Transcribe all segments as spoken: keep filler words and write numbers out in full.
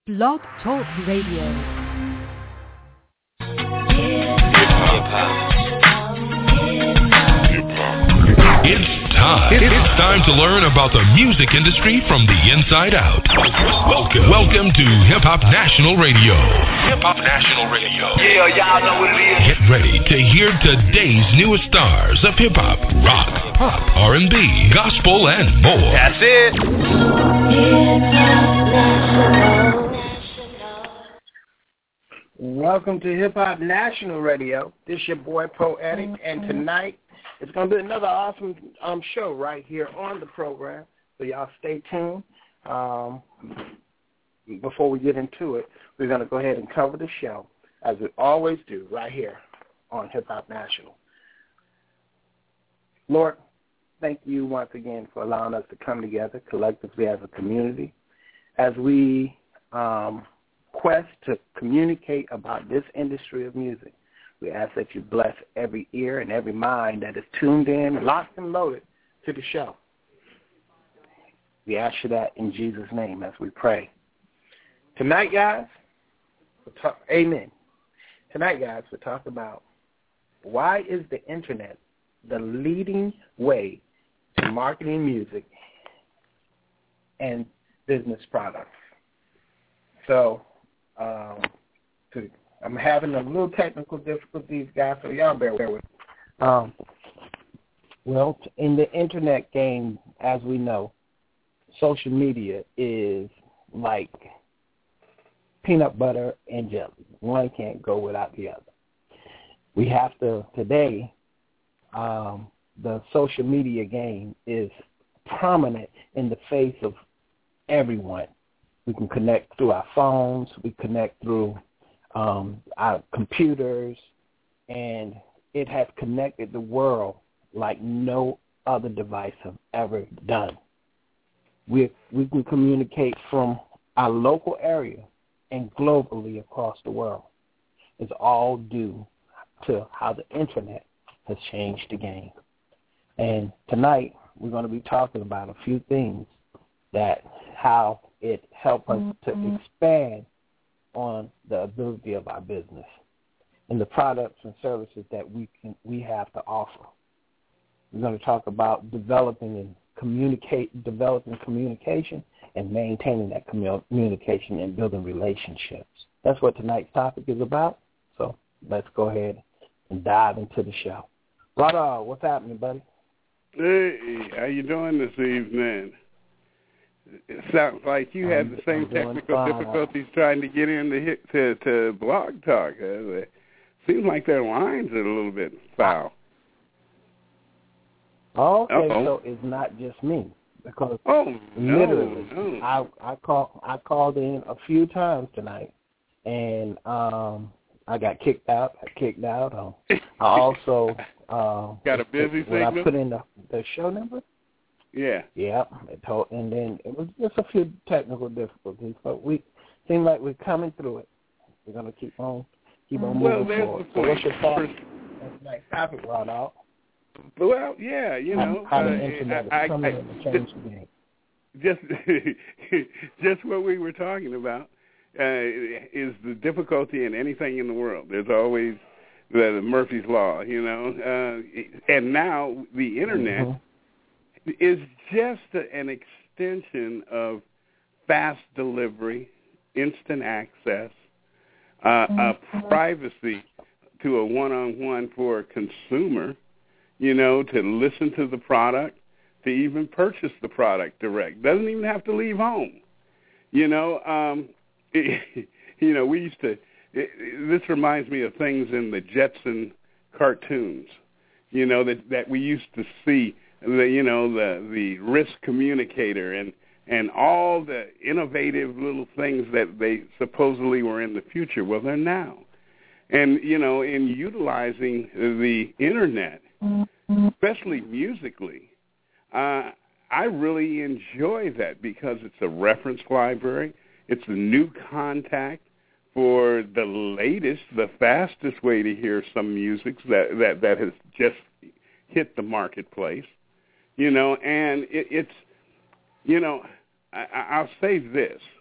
Blog Talk Radio. It's time. It's time to learn about the music industry from the inside out. Welcome, welcome to Hip Hop National Radio. Hip Hop National Radio. Yeah, y'all know what it is. Get ready to hear today's newest stars of hip hop, rock, pop, R and B, gospel, and more. That's it. Welcome to Hip Hop National Radio. This is your boy Poetic, and tonight it's going to be another awesome um, show right here on the program. So y'all stay tuned. Um, before we get into it, we're going to go ahead and cover the show, as we always do, right here on Hip Hop National. Lord, thank you once again for allowing us to come together collectively as a community, as we um, quest to communicate about this industry of music. We ask that you bless every ear and every mind that is tuned in, locked and loaded to the show. We ask you that in Jesus' name as we pray. Tonight, guys, we'll talk, amen. Tonight, guys, we'll talk about why is the internet the leading way to marketing music and business products. So, um, to I'm having a little technical difficulties, guys, so y'all bear with me. Um, well, in the internet game, as we know, social media is like peanut butter and jelly. One can't go without the other. We have to, today, um, the social media game is prominent in the face of everyone. We can connect through our phones. We connect through Um, our computers, and it has connected the world like no other device have ever done. We we can communicate from our local area and globally across the world. It's all due to how the internet has changed the game. And tonight we're going to be talking about a few things that how it helps us to expand on the ability of our business and the products and services that we can we have to offer. We're going to talk about developing and communicate, developing communication and maintaining that communication and building relationships. That's what tonight's topic is about. So let's go ahead and dive into the show. Rada, what's happening, buddy? Hey, how you doing this evening? It sounds like you had the same technical difficulties trying to get in to, hit, to, to Blog Talk. Uh, it seems like their lines are a little bit foul. Okay, Uh-oh. so it's not just me, because oh, no, literally, no. I I call I called in a few times tonight, and um, I got kicked out. I kicked out. Um, I also uh, got a busy when signal? I put in the, the show number. Yeah. Yeah, it told, and then it was just a few technical difficulties, but we seem like we're coming through it. We're gonna keep on, keep on well, moving there's forward. the So what's your thought? point. That's a nice topic, Rod. Out. Well, yeah, you know, how the uh, internet I, is coming I, in to change the game. Just, just what we were talking about uh, is the difficulty in anything in the world. There's always the, the Murphy's Law, you know, uh, and now the internet. Mm-hmm. is just a, an extension of fast delivery, instant access, uh, a privacy to a one-on-one for a consumer, you know, to listen to the product, to even purchase the product direct. Doesn't even have to leave home. You know, um, it, you know, we used to, it, this reminds me of things in the Jetson cartoons, you know, that, that we used to see. The, you know, the the risk communicator and, and all the innovative little things that they supposedly were in the future. Well, they're now. And, you know, in utilizing the internet, especially musically, uh, I really enjoy that because it's a reference library. It's a new contact for the latest, the fastest way to hear some music that, that, that has just hit the marketplace. You know, and it, it's, you know, I, I'll say this.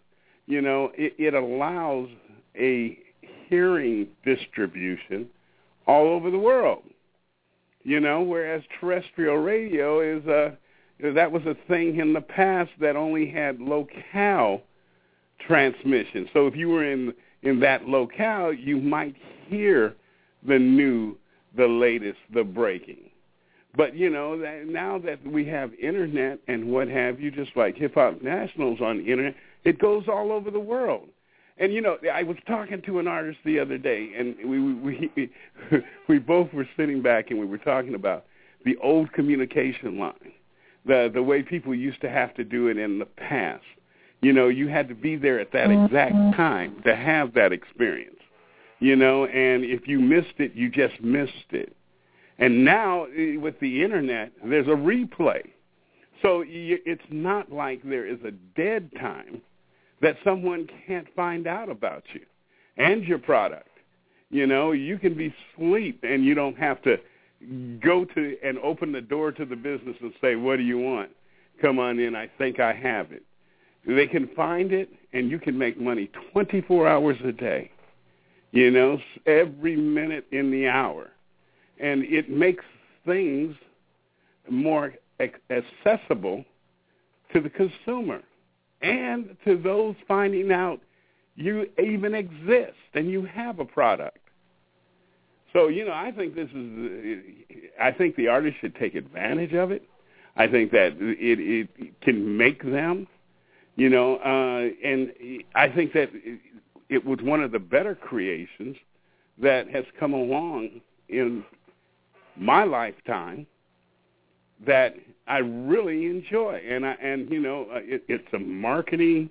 you know, it, it allows a hearing distribution all over the world, you know, whereas terrestrial radio is a, that was a thing in the past that only had locale transmission. So if you were in, in that locale, you might hear the new, the latest, the breaking. But, you know, that now that we have Internet and what have you, just like Hip Hop Nationals on the Internet, it goes all over the world. And, you know, I was talking to an artist the other day, and we we we, we both were sitting back and we were talking about the old communication line, the the way people used to have to do it in the past. You know, you had to be there at that exact time to have that experience, you know, and if you missed it, you just missed it. And now, with the Internet, there's a replay. So it's not like there is a dead time that someone can't find out about you and your product. You know, you can be asleep and you don't have to go to and open the door to the business and say, what do you want? Come on in, I think I have it. They can find it, and you can make money twenty-four hours a day, you know, every minute in the hour. And it makes things more accessible to the consumer and to those finding out you even exist and you have a product. So, you know, I think this is, I think the artist should take advantage of it. I think that it, it can make them, you know, uh, and I think that it was one of the better creations that has come along in my lifetime that I really enjoy, and I and you know it, it's a marketing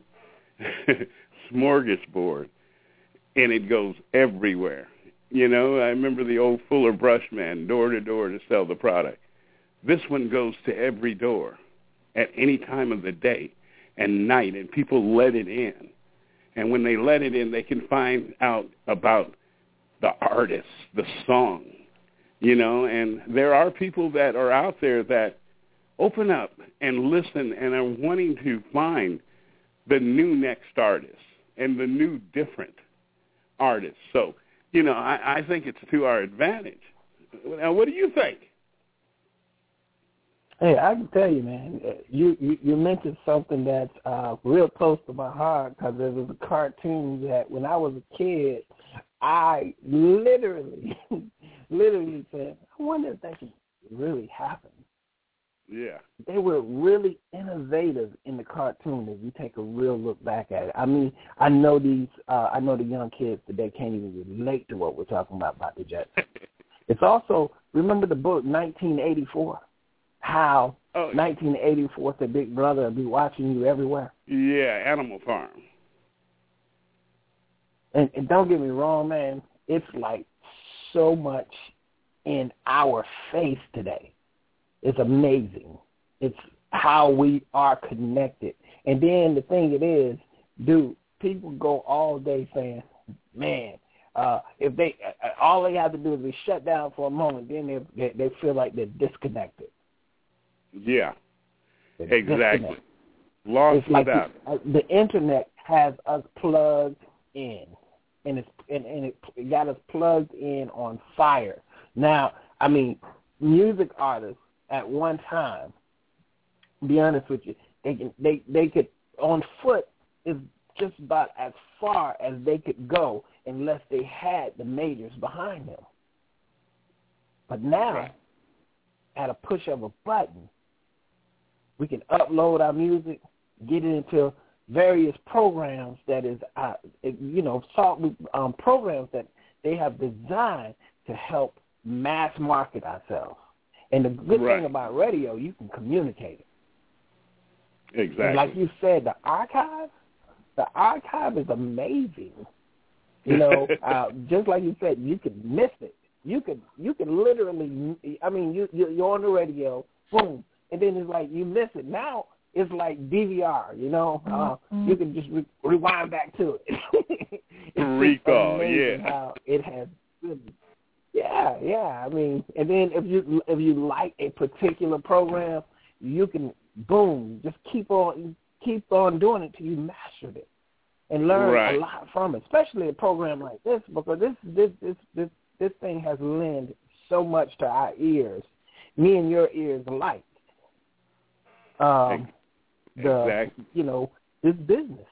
smorgasbord, and it goes everywhere. You know, I remember the old Fuller Brush man, door to door to sell the product. This one goes to every door at any time of the day and night, and people let it in. And when they let it in, they can find out about the artist, the song. You know, and there are people that are out there that open up and listen and are wanting to find the new next artist and the new different artist. So, you know, I, I think it's to our advantage. Now, what do you think? Hey, I can tell you, man, you, you, you mentioned something that's uh, real close to my heart because there was a cartoon that when I was a kid, I literally... literally said, I wonder if that could really happen. Yeah. They were really innovative in the cartoon if you take a real look back at it. I mean, I know these, uh, I know the young kids today can't even relate to what we're talking about about the Jets. It's also, remember the book nineteen eighty-four? How oh, nineteen eighty-four, the Big Brother will be watching you everywhere. Yeah, Animal Farm. And, and don't get me wrong, man, it's like so much in our face today. It's amazing. It's how we are connected. And then the thing it is, dude, people go all day saying, man, uh, if they uh, all they have to do is be shut down for a moment, then they they, they feel like they're disconnected. Yeah, they're exactly. Disconnected. Lost it's like without the, uh, the internet has us plugged in. And, it's, and, and it got us plugged in on fire. Now, I mean, music artists at one time, to be honest with you, they can, they they could, on foot is just about as far as they could go unless they had the majors behind them. But now, right. at a push of a button, we can upload our music, get it into various programs that is, uh, you know, um, programs that they have designed to help mass market ourselves. And the good right. thing about radio, you can communicate it. Exactly. And like you said, the archive, the archive is amazing. You know, uh, just like you said, you could miss it. You could, you could literally, I mean, you, you're on the radio, boom, and then it's like you miss it. Now, it's like D V R, you know. Uh, mm-hmm. You can just re- rewind back to it. It's recall, yeah. How it has, yeah, yeah. I mean, and then if you if you like a particular program, you can boom, just keep on keep on doing it till you mastered it. and learn right. a lot from it, especially a program like this, because this this this this, this thing has lent so much to our ears, me and your ears alike. Um, the exactly. you know this business.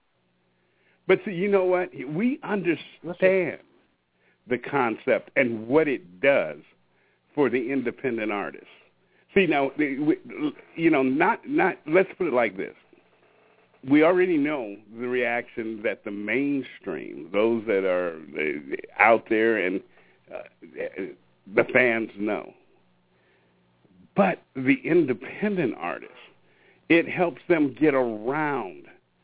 But see, you know what? We understand the concept and what it does for the independent artist. See, now, you know, not not. Let's put it like this. We already know the reaction that the mainstream, those that are out there and uh, the fans know. But the independent artist, it helps them get around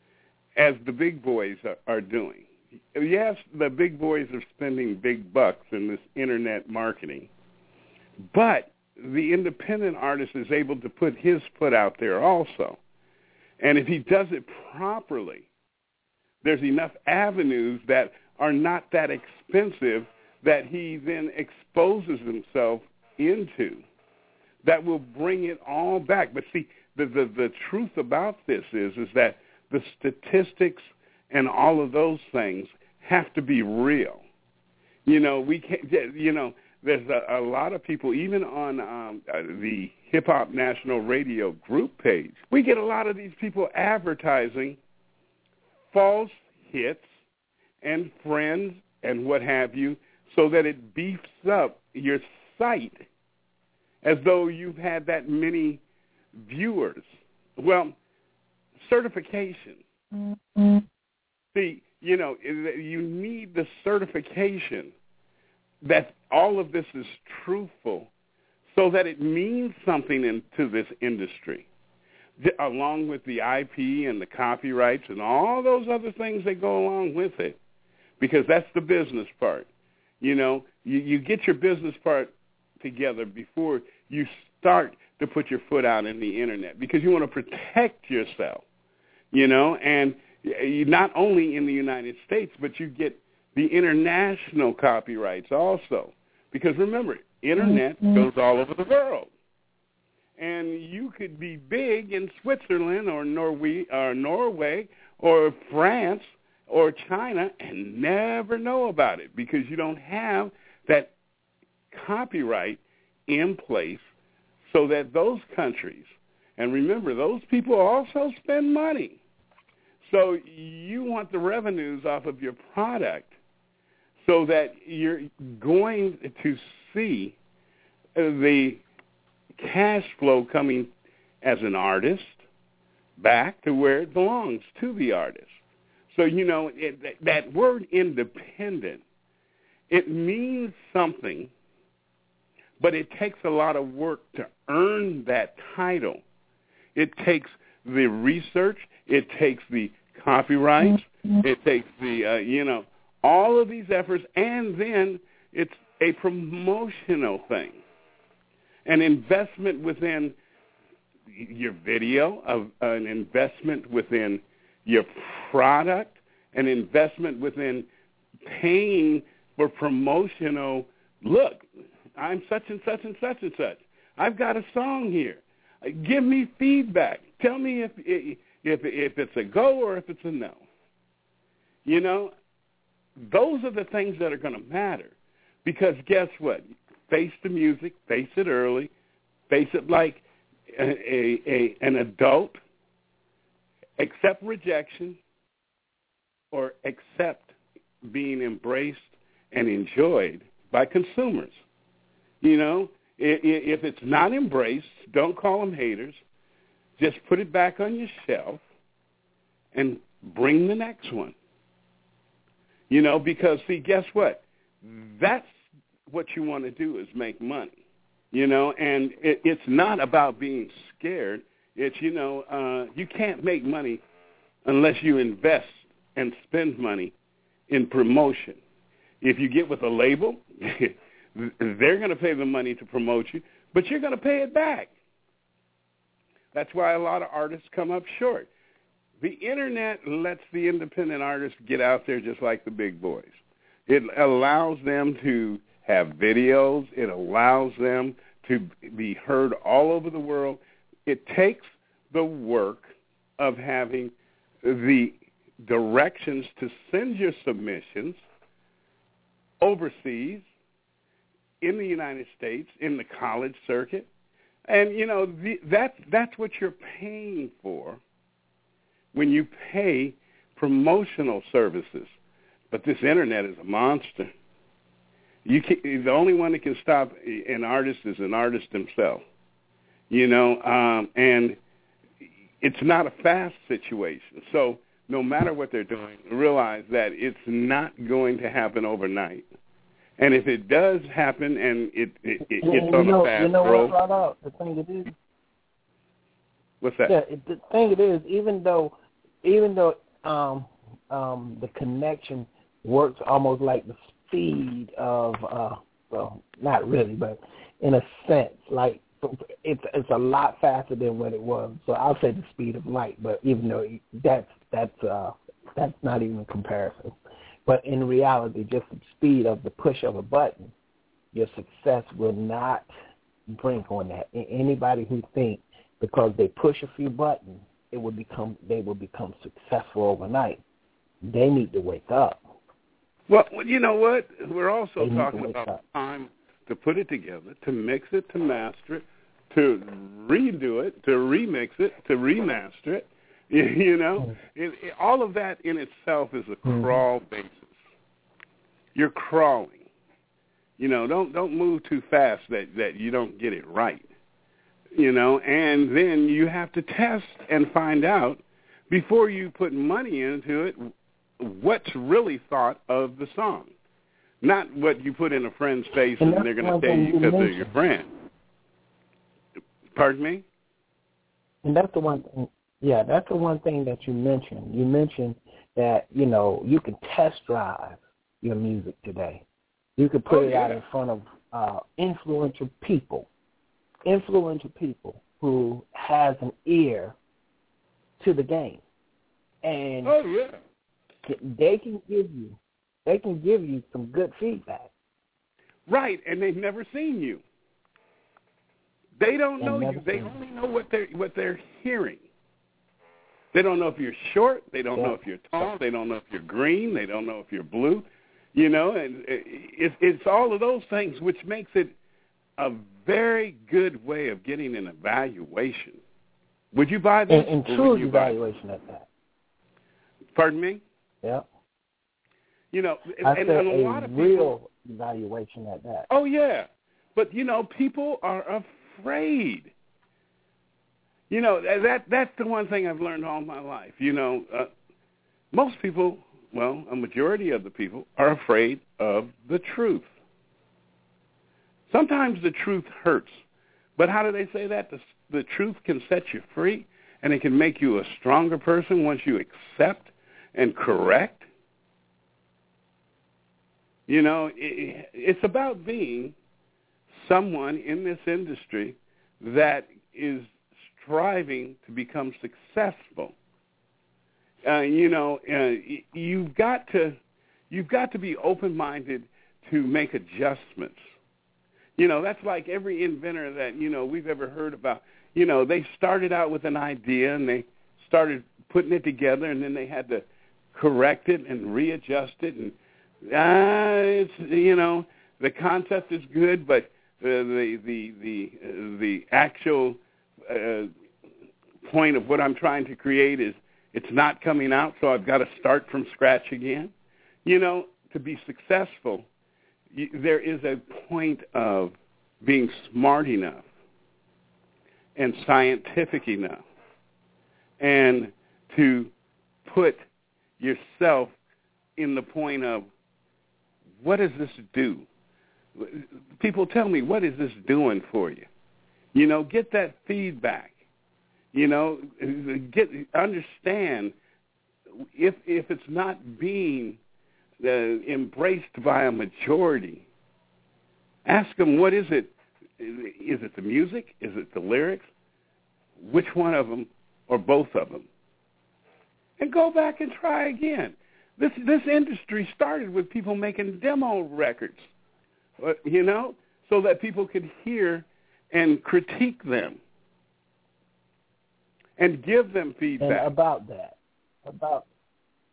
as the big boys are, are doing. Yes, the big boys are spending big bucks in this internet marketing, but the independent artist is able to put his foot out there also. And if he does it properly, there's enough avenues that are not that expensive that he then exposes himself into that will bring it all back. But see, the, the, the truth about this is, is that the statistics and all of those things have to be real. You know, we can't, you know, there's a, a lot of people, even on um, uh, the Hip Hop National Radio group page, we get a lot of these people advertising false hits and friends and what have you so that it beefs up your site as though you've had that many viewers. Well, certification. Mm-hmm. See, you know, you need the certification that all of this is truthful so that it means something into this industry, along with the I P and the copyrights and all those other things that go along with it, because that's the business part. You know, you, you get your business part together before you start to put your foot out in the internet, because you want to protect yourself, you know, and you not only in the United States, but you get the international copyrights also. Because remember, internet mm-hmm. goes all over the world. And you could be big in Switzerland or Norway or, Norway or France or China and never know about it because you don't have that copyright in place so that those countries, and remember, those people also spend money. So you want the revenues off of your product so that you're going to see the cash flow coming as an artist back to where it belongs, to the artist. So, you know, it, that word independent, it means something, but it takes a lot of work to earn that title. It takes the research, it takes the copyrights, it takes the, uh, you know, all of these efforts, and then it's a promotional thing, an investment within your video, of an investment within your product, an investment within paying for promotional, look, I'm such and such and such and such. I've got a song here. Give me feedback. Tell me if if if it's a go or if it's a no. You know, those are the things that are going to matter. Because guess what? Face the music, face it early, face it like a, a, a an adult, accept rejection, or accept being embraced and enjoyed by consumers. You know, if it's not embraced, don't call them haters. Just put it back on your shelf and bring the next one. You know, because, see, guess what? That's what you want to do, is make money. You know, and it, it's not about being scared. It's, you know, uh, you can't make money unless you invest and spend money in promotion. If you get with a label, they're going to pay the money to promote you, but you're going to pay it back. That's why a lot of artists come up short. The Internet lets the independent artists get out there just like the big boys. It allows them to have videos. It allows them to be heard all over the world. It takes the work of having the directions to send your submissions overseas, in the United States, in the college circuit. And, you know, the, that, that's what you're paying for when you pay promotional services. But this Internet is a monster. You can, the only one that can stop an artist is an artist himself, you know, um, and it's not a fast situation. So no matter what they're doing, realize that it's not going to happen overnight. And if it does happen and it, it, it it's on know, a fast you know road. what, out, the thing it is? What's that? Yeah, it, the thing it is, even though, even though um, um, the connection works almost like the speed of, uh, well, not really, but in a sense, like it's it's a lot faster than what it was. So I'll say the speed of light, but even though that's that's uh, that's not even a comparison. But in reality, just the speed of the push of a button, your success will not brink on that. Anybody who thinks because they push a few buttons, it will become they will become successful overnight, they need to wake up. Well, you know what? We're also they talking about up. time to put it together, to mix it, to master it, to redo it, to remix it, to remaster it. You know, it, it, all of that in itself is a crawl basis. You're crawling. You know, don't don't move too fast that, that you don't get it right. You know, and then you have to test and find out before you put money into it what's really thought of the song, not what you put in a friend's face and, and they're going to tell you because they're your friend. Pardon me? And that's the one thing. Yeah, that's the one thing that you mentioned. You mentioned that, you know, you can test drive your music today. You can put oh, it yeah. out in front of uh, influential people, influential people who has an ear to the game. And oh, yeah. they can give you, they can give you some good feedback. Right, and they've never seen you. They don't know you. They only know what they're what they're hearing. They don't know if you're short. They don't yeah. know if you're tall. They don't know if you're green. They don't know if you're blue. You know, and it's, it's all of those things which makes it a very good way of getting an evaluation. Would you buy this? And, and true evaluation at that. Pardon me? Yeah. You know, I and, said and a, a lot of real people, evaluation at that. Oh, yeah. But, you know, people are afraid. You know, that that's the one thing I've learned all my life. You know, uh, most people, well, a majority of the people are afraid of the truth. Sometimes the truth hurts. But how do they say that? The, the truth can set you free, and it can make you a stronger person once you accept and correct. You know, it, it's about being someone in this industry that is striving to become successful. Uh, you know, uh, you've got to you've got to be open-minded to make adjustments. You know, that's like every inventor that, you know, we've ever heard about. You know, they started out with an idea and they started putting it together, and then they had to correct it and readjust it. And uh, it's, you know, the concept is good, but uh, the the the uh, the actual uh, point of what I'm trying to create is it's not coming out, so I've got to start from scratch again. You know, to be successful, you, there is a point of being smart enough and scientific enough and to put yourself in the point of, what does this do? People tell me, what is this doing for you? You know, get that feedback. You know, get understand if if it's not being uh, embraced by a majority, ask them, what is it? Is it the music? Is it the lyrics? Which one of them or both of them? And go back and try again. This this industry started with people making demo records, you know, so that people could hear and critique them and give them feedback. And about that, about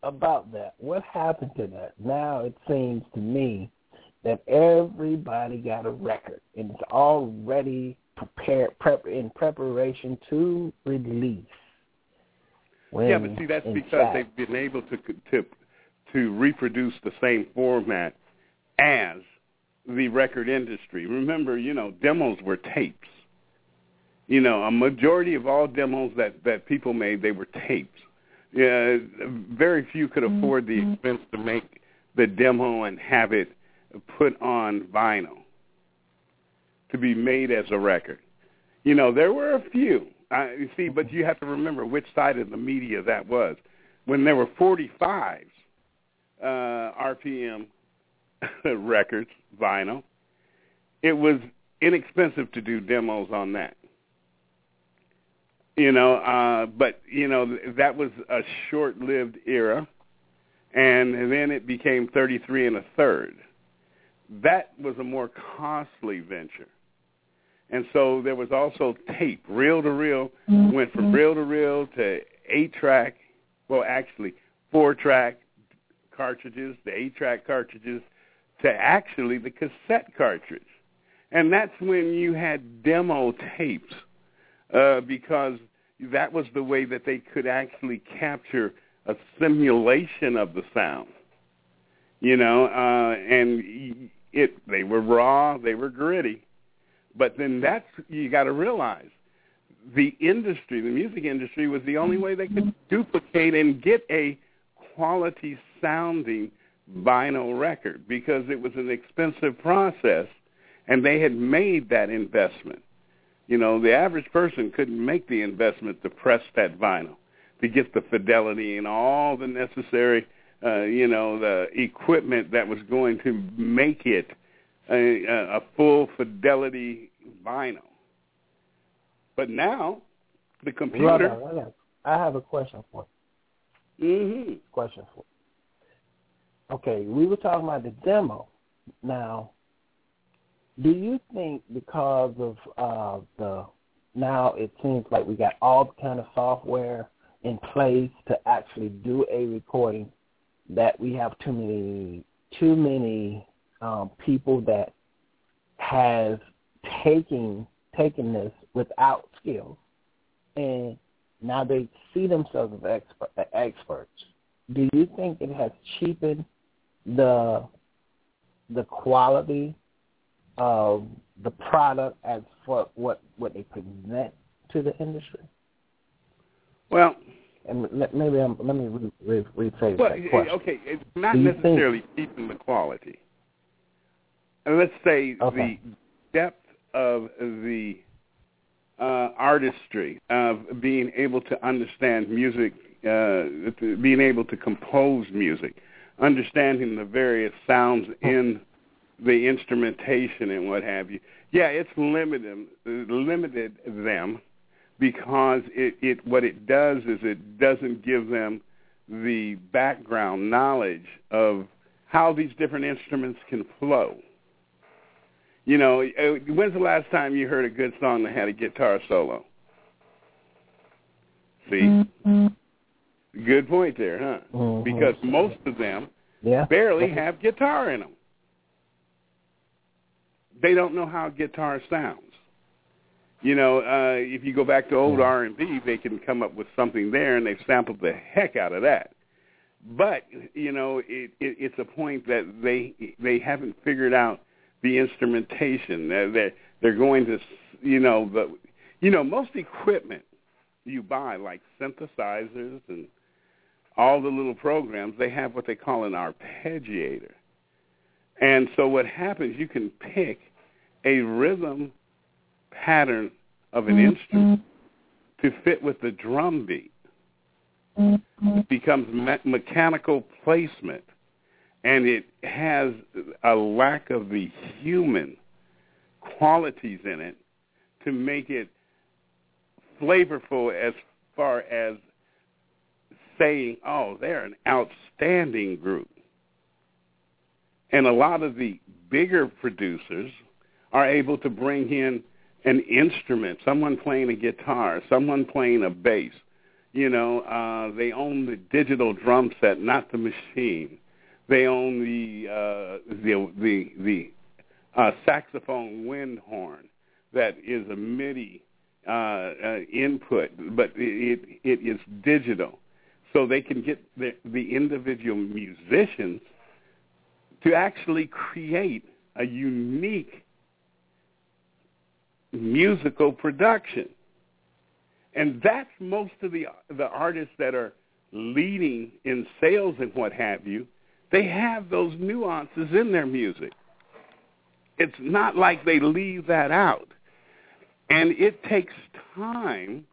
about that. What happened to that? Now it seems to me that everybody got a record, and it's already prepared, prep, in preparation to release. When, yeah, but see, that's because fact, they've been able to to to reproduce the same format as the record industry. Remember, you know, demos were tapes. You know, a majority of all demos that, that people made, they were tapes. Yeah, very few could afford the expense to make the demo and have it put on vinyl to be made as a record. You know, there were a few. Uh, you see, but you have to remember which side of the media that was. When there were forty-fives uh, R P M records, vinyl, it was inexpensive to do demos on that. You know, uh, but, you know, that was a short-lived era, and then it became thirty-three and a third. That was a more costly venture. And so there was also tape, reel-to-reel, mm-hmm. went from reel-to-reel to eight-track, well, actually, four-track cartridges, the eight-track cartridges, to actually the cassette cartridge. And that's when you had demo tapes. Uh, because that was the way that they could actually capture a simulation of the sound, you know, uh, and it they were raw, they were gritty, but then that's, you got to realize, the industry, the music industry, was the only way they could duplicate and get a quality-sounding vinyl record, because it was an expensive process, and they had made that investment. You know, the average person couldn't make the investment to press that vinyl, to get the fidelity and all the necessary, uh, you know, the equipment that was going to make it a, a full fidelity vinyl. But now, the computer... Hold on, hold on. I have a question for you. Mm-hmm. Question for you. Okay, we were talking about the demo. Now, do you think because of uh, the, now it seems like we got all the kind of software in place to actually do a recording, that we have too many too many um, people that have taken taken this without skill, and now they see themselves as expert, experts? Do you think it has cheapened the the quality of the product as for what, what they present to the industry? Well, and maybe I'm, let me re, re, rephrase well, that question. Okay, it's not necessarily keeping the quality. And let's say okay. the depth of the uh, artistry of being able to understand music, uh, being able to compose music, understanding the various sounds in the instrumentation and what have you. Yeah, it's limited limited them because it, it what it does is it doesn't give them the background knowledge of how these different instruments can flow. You know, when's the last time you heard a good song that had a guitar solo? See? Mm-hmm. Good point there, huh? Mm-hmm. Because most of them yeah. barely have guitar in them. They don't know how guitar sounds. You know, uh, if you go back to old R and B, they can come up with something there, and they've sampled the heck out of that. But, you know, it, it, it's a point that they they haven't figured out the instrumentation. They're, they're going to, you know, the, you know, most equipment you buy, like synthesizers and all the little programs, they have what they call an arpeggiator. And so what happens, you can pick a rhythm pattern of an mm-hmm. instrument to fit with the drum beat. Mm-hmm. It becomes me- mechanical placement, and it has a lack of the human qualities in it to make it flavorful as far as saying, oh, they're an outstanding group. And a lot of the bigger producers are able to bring in an instrument, someone playing a guitar, someone playing a bass, You know, uh, they own the digital drum set, not the machine. They own the uh, the the, the uh, saxophone wind horn that is a MIDI uh, uh, input, but it it is digital, so they can get the, the individual musicians to actually create a unique musical production. And that's most of the the artists that are leading in sales and what have you. They have those nuances in their music. It's not like they leave that out. And it takes time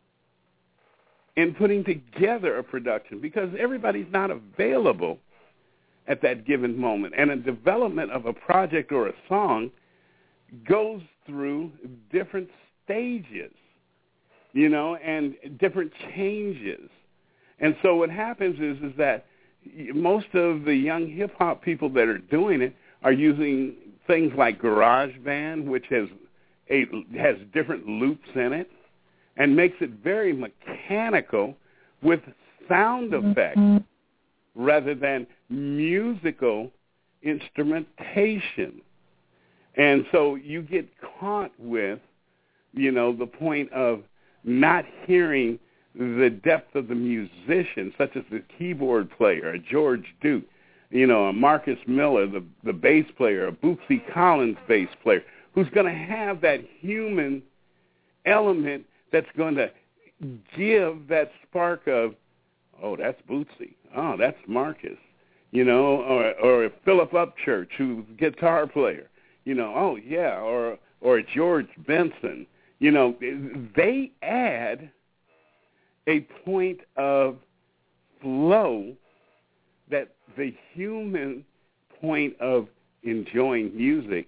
in putting together a production because everybody's not available at that given moment. And a development of a project or a song goes through different stages, you know, and different changes. And so what happens is, is that most of the young hip-hop people that are doing it are using things like GarageBand, which has a, has different loops in it and makes it very mechanical with sound effects rather than musical instrumentation. And so you get caught with, you know, the point of not hearing the depth of the musician, such as the keyboard player, a George Duke, you know, a Marcus Miller, the, the bass player, a Bootsy Collins bass player, who's going to have that human element that's going to give that spark of, oh, that's Bootsy. Oh, that's Marcus. You know, or, or Philip Upchurch, who's a guitar player. You know, oh, yeah, or or George Benson. You know, they add a point of flow that the human point of enjoying music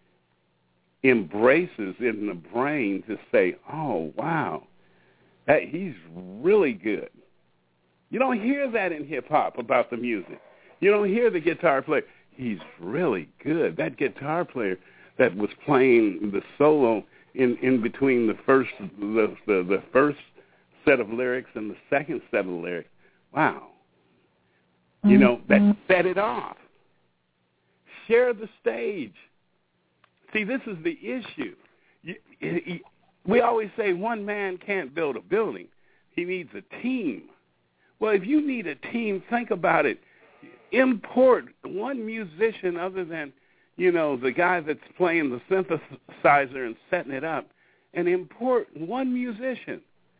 embraces in the brain to say, oh, wow, that, he's really good. You don't hear that in hip-hop about the music. You don't hear the guitar player, he's really good. That guitar player that was playing the solo in, in between the first the, the, the first set of lyrics and the second set of lyrics, wow. You know, that set it off. Share the stage. See, this is the issue. You, you, we always say one man can't build a building. He needs a team. Well, if you need a team, think about it. Import one musician other than, you know, the guy that's playing the synthesizer and setting it up, and import one musician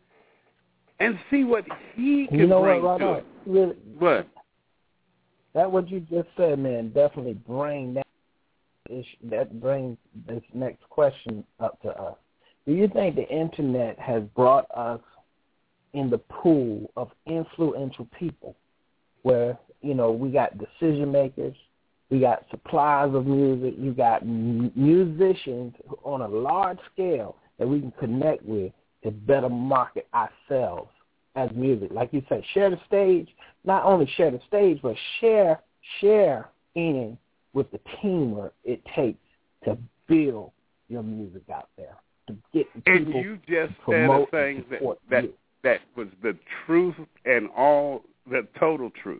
and see what he can you know bring what, to right it. Really, What? That what you just said, man, definitely bring that issue, that brings this next question up to us. Do you think the internet has brought us in the pool of influential people where, you know, we got decision makers, we got suppliers of music, you got m- musicians on a large scale that we can connect with to better market ourselves as music? Like you said, share the stage. Not only share the stage, but share share in with the teamwork it takes to build your music out there, to get the people and you just to said a promote thing and that support that, you. that was the truth and all the total truth.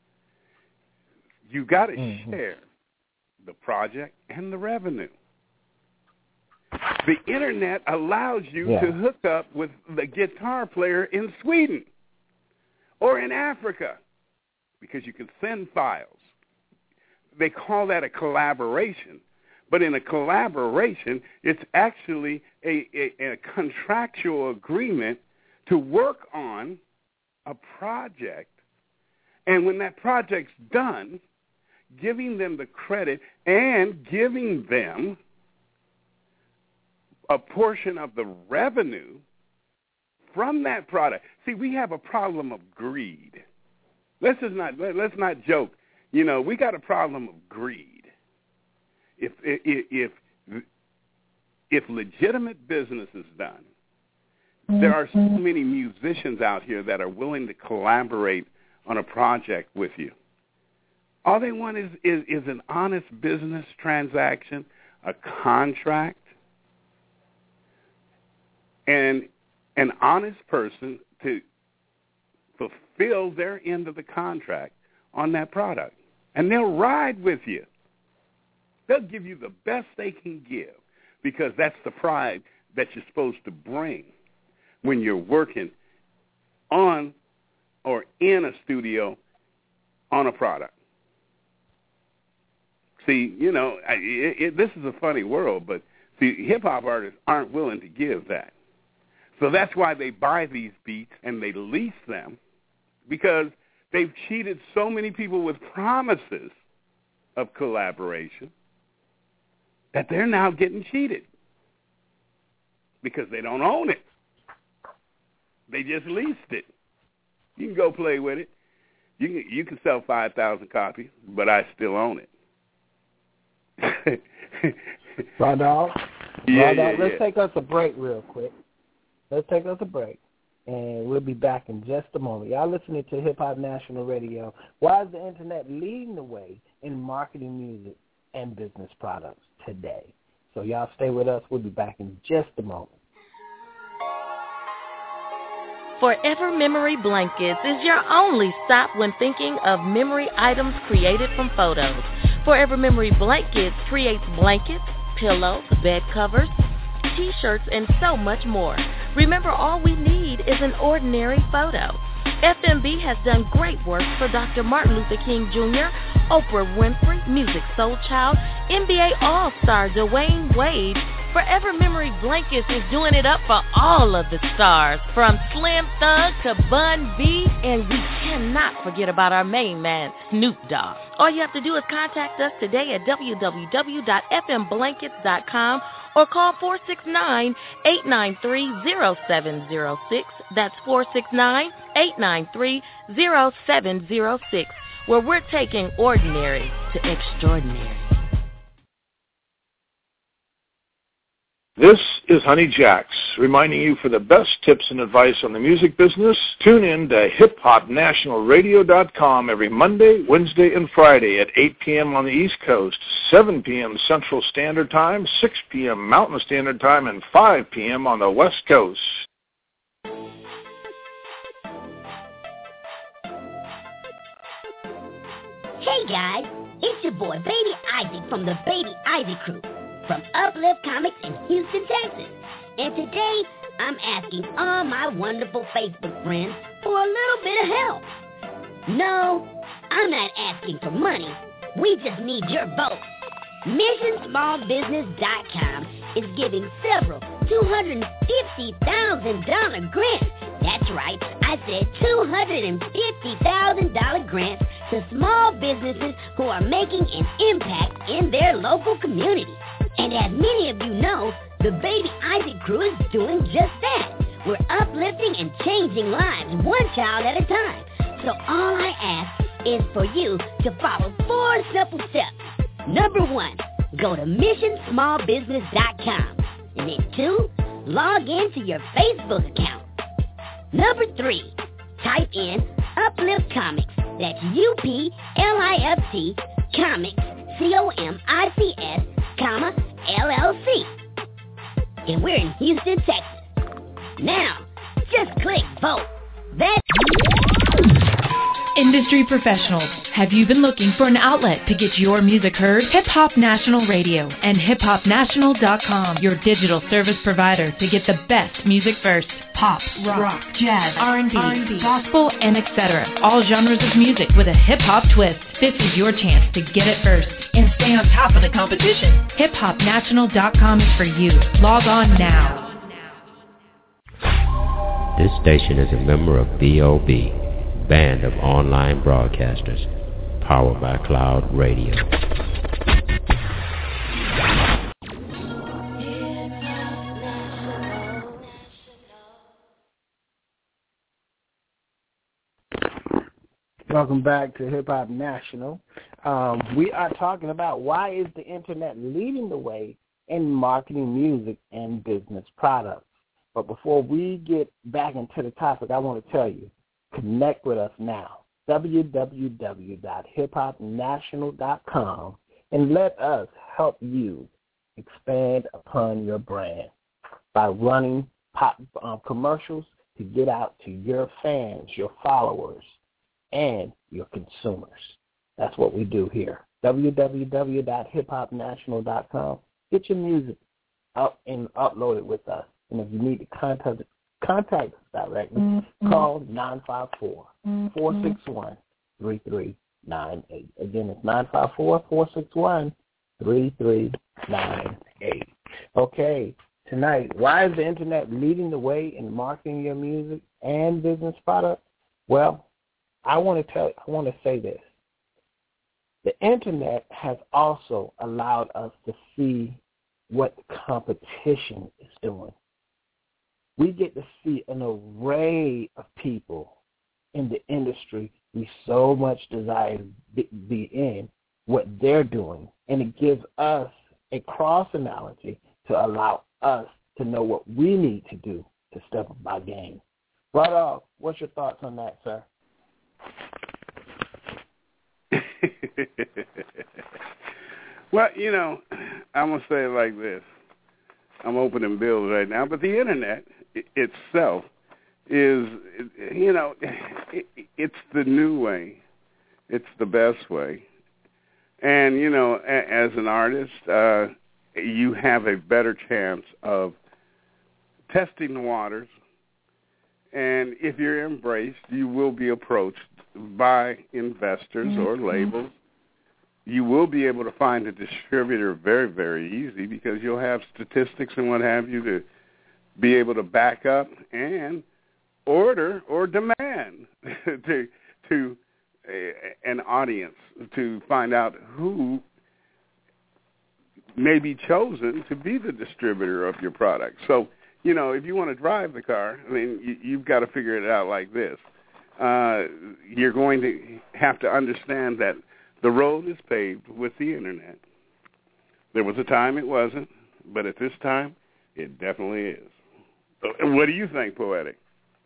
You got to mm-hmm. share the project and the revenue. The internet allows you yeah. to hook up with the guitar player in Sweden or in Africa because you can send files. They call that a collaboration. But in a collaboration, it's actually a, a, a contractual agreement to work on a project. And when that project's done, giving them the credit and giving them a portion of the revenue from that product. See, we have a problem of greed. Let's just not let's not joke. You know, we got a problem of greed. If if if, if legitimate business is done, there are so many musicians out here that are willing to collaborate on a project with you. All they want is, is, is an honest business transaction, a contract, and an honest person to fulfill their end of the contract on that product. And they'll ride with you. They'll give you the best they can give because that's the pride that you're supposed to bring when you're working on or in a studio on a product. See, you know, it, it, this is a funny world, but see, hip-hop artists aren't willing to give that. So that's why they buy these beats and they lease them, because they've cheated so many people with promises of collaboration that they're now getting cheated because they don't own it. They just leased it. You can go play with it. You can, you can sell five thousand copies, but I still own it. Raw Dog, yeah, Raw yeah, Dog, let's yeah. take us a break real quick. Let's take us a break, and we'll be back in just a moment. Y'all listening to Hip Hop National Radio. Why is the Internet leading the way in marketing music and business products today? So y'all stay with us. We'll be back in just a moment. Forever Memory Blankets is your only stop when thinking of memory items created from photos. Forever Memory Blankets creates blankets, pillows, bed covers, T-shirts, and so much more. Remember, all we need is an ordinary photo. F M B has done great work for Doctor Martin Luther King Junior, Oprah Winfrey, Music Soul Child, N B A All-Star Dwayne Wade. Forever Memory Blankets is doing it up for all of the stars, from Slim Thug to Bun B, and we cannot forget about our main man, Snoop Dogg. All you have to do is contact us today at w w w dot f m blankets dot com or call four six nine, eight nine three, zero seven zero six. That's four six nine, eight nine three, zero seven zero six, where we're taking ordinary to extraordinary. This is Honey Jacks, reminding you for the best tips and advice on the music business. Tune in to hip hop national radio dot com every Monday, Wednesday, and Friday at eight p.m. on the East Coast, seven p.m. Central Standard Time, six p.m. Mountain Standard Time, and five p.m. on the West Coast. Hey guys, it's your boy Baby Isaac from the Baby Isaac Crew, from Uplift Comics in Houston, Texas. And today, I'm asking all my wonderful Facebook friends for a little bit of help. No, I'm not asking for money. We just need your vote. Mission Small Business dot com is giving several two hundred fifty thousand dollars grants. That's right, I said two hundred fifty thousand dollars grants to small businesses who are making an impact in their local community. And as many of you know, the Baby Isaac Crew is doing just that. We're uplifting and changing lives one child at a time. So all I ask is for you to follow four simple steps. Number one, go to mission small business dot com. And then two, log in to your Facebook account. Number three, type in Uplift Comics. That's U P L I F T Comics, C O M I C S, comma, L L C. And we're in Houston, Texas. Now, just click vote. That's... Industry professionals, have you been looking for an outlet to get your music heard? Hip Hop National Radio and hip hop national dot com, your digital service provider to get the best music first. Pop, rock, rock jazz, R and B, R and B, gospel, and et cetera. All genres of music with a hip-hop twist. This is your chance to get it first and stay on top of the competition. hip hop national dot com is for you. Log on now. This station is a member of B O B, Band of Online Broadcasters, powered by Cloud Radio. Welcome back to Hip Hop National. Um, we are talking about why is the Internet leading the way in marketing music and business products. But before we get back into the topic, I want to tell you, connect with us now, w w w dot hip hop national dot com, and let us help you expand upon your brand by running pop, uh, commercials to get out to your fans, your followers, and your consumers. That's what we do here. w w w dot hip hop national dot com. Get your music up and upload it with us. And if you need to contact, contact us directly, mm-hmm. call nine five four, four six one, three three nine eight. Again, it's nine five four, four six one, three three nine eight. Okay, tonight, why is the Internet leading the way in marketing your music and business products? Well, I want to tell, I want to say this. The Internet has also allowed us to see what the competition is doing. We get to see an array of people in the industry we so much desire to be in, what they're doing, and it gives us a cross-analogy to allow us to know what we need to do to step up our game. Right off, what's your thoughts on that, sir? Well, you know, I'm going to say it like this. I'm opening bills right now, but the Internet itself is, you know, it, it's the new way. It's the best way. And, you know, as an artist, uh, you have a better chance of testing the waters. And if you're embraced, you will be approached by investors mm-hmm. or labels. You will be able to find a distributor very, very easy because you'll have statistics and what have you to be able to back up and order or demand to to a, an audience to find out who may be chosen to be the distributor of your product. So, you know, if you want to drive the car, I mean, you, you've got to figure it out like this. Uh, you're going to have to understand that the road is paved with the Internet. There was a time it wasn't, but at this time, it definitely is. So, what do you think, Poetic?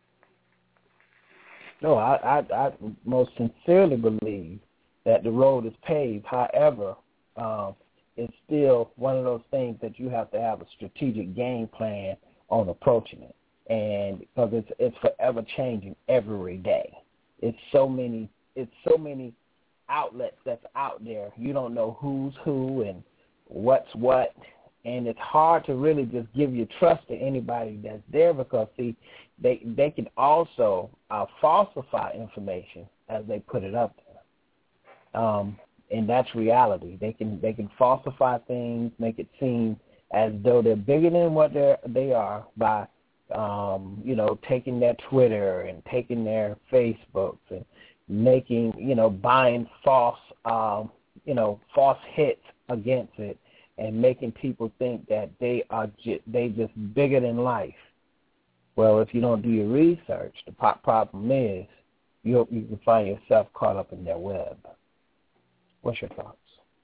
No, I, I, I most sincerely believe that the road is paved. However, um, it's still one of those things that you have to have a strategic game plan on approaching it, and because it's it's forever changing every day. It's so many. It's so many. outlets that's out there. You don't know who's who and what's what, and it's hard to really just give your trust to anybody that's there because, see, they they can also uh, falsify information as they put it up there, um, and that's reality. They can they can falsify things, make it seem as though they're bigger than what they they are by um, you know taking their Twitter and taking their Facebooks and making, you know, buying false, um, you know, false hits against it and making people think that they are ju- they just bigger than life. Well, if you don't do your research, the problem is you you can find yourself caught up in their web. What's your thoughts?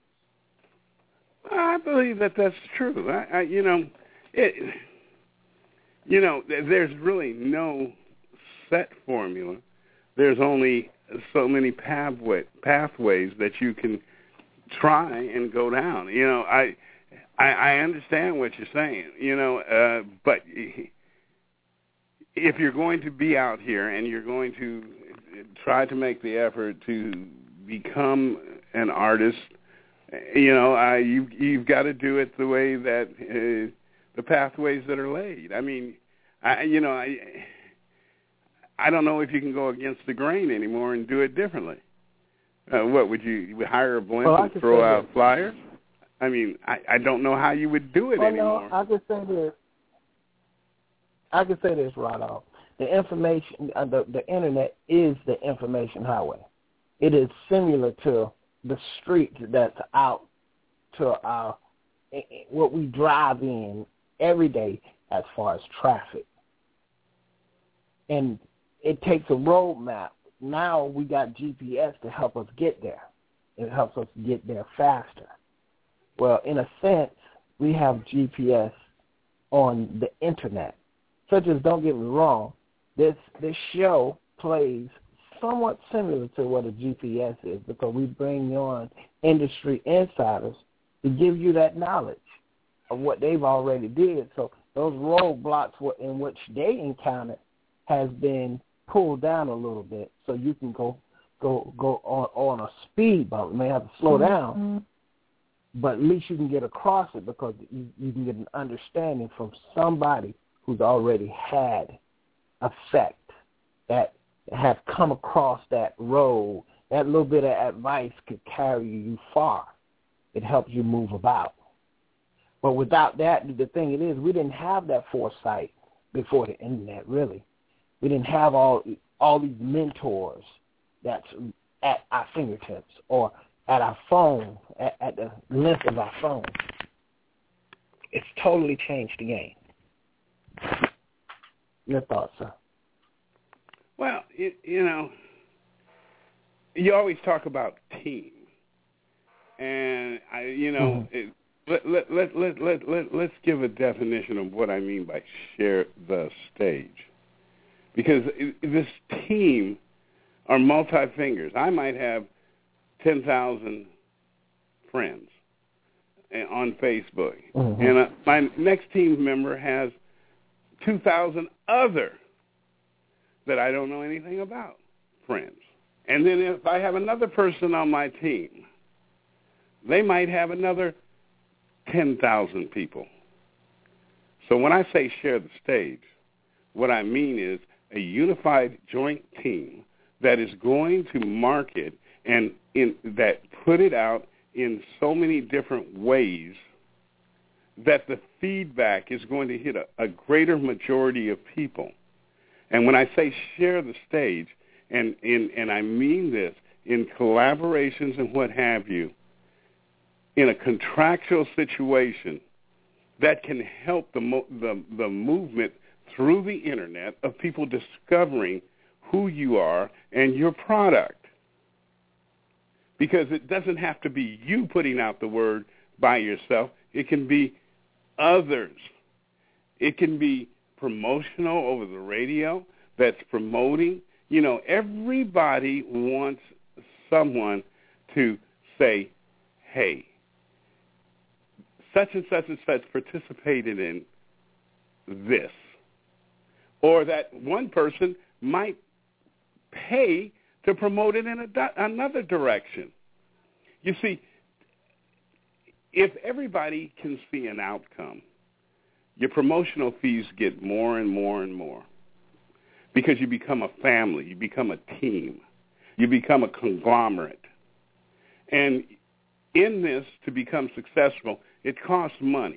I believe that that's true. I, I you know, it, you know, there's really no set formula. There's only so many pathway, pathways that you can try and go down. You know, I, I I understand what you're saying. You know, uh, but if you're going to be out here and you're going to try to make the effort to become an artist, you know, I you you've got to do it the way that uh, the pathways that are laid. I mean, I you know I. I don't know if you can go against the grain anymore and do it differently. Uh, what, would you, you would hire a blimp well, and throw out this. flyers? I mean, I, I don't know how you would do it well, anymore. No, I could say this. I could say this right off. The information, uh, the, the Internet is the information highway. It is similar to the street that's out to our, what we drive in every day as far as traffic. And it takes a roadmap. Now we got G P S to help us get there. It helps us get there faster. Well, in a sense, we have G P S on the Internet. Such as, don't get me wrong, this this show plays somewhat similar to what a G P S is because we bring on industry insiders to give you that knowledge of what they've already did. So those roadblocks in which they encountered, has been pulled down a little bit, so you can go go go on on a speed bump. You may have to slow down, mm-hmm. but at least you can get across it because you, you can get an understanding from somebody who's already had effect, that have come across that road. That little bit of advice could carry you far. It helps you move about. But without that, the thing it is, we didn't have that foresight before the internet, really. We didn't have all all these mentors that's at our fingertips or at our phone, at, at the length of our phone. It's totally changed the game. Your thoughts, sir? Well, you, you know, you always talk about team. And, I, you know, mm-hmm. it, let, let, let, let, let, let, let's give a definition of what I mean by share the stage. Because this team are multi-fingers. I might have ten thousand friends on Facebook. Mm-hmm. And uh, my next team member has two thousand other that I don't know anything about, friends. And then if I have another person on my team, they might have another ten thousand people. So when I say share the stage, what I mean is a unified joint team that is going to market and in, that put it out in so many different ways that the feedback is going to hit a, a greater majority of people. And when I say share the stage, and, and, and I mean this in collaborations and what have you, in a contractual situation that can help the, mo- the, the movement through the internet of people discovering who you are and your product. Because it doesn't have to be you putting out the word by yourself. It can be others. It can be promotional over the radio that's promoting. You know, everybody wants someone to say, hey, such and such and such participated in this. Or that one person might pay to promote it in a di- another direction. You see, if everybody can see an outcome, your promotional fees get more and more and more because you become a family, you become a team, you become a conglomerate. And in this, to become successful, it costs money.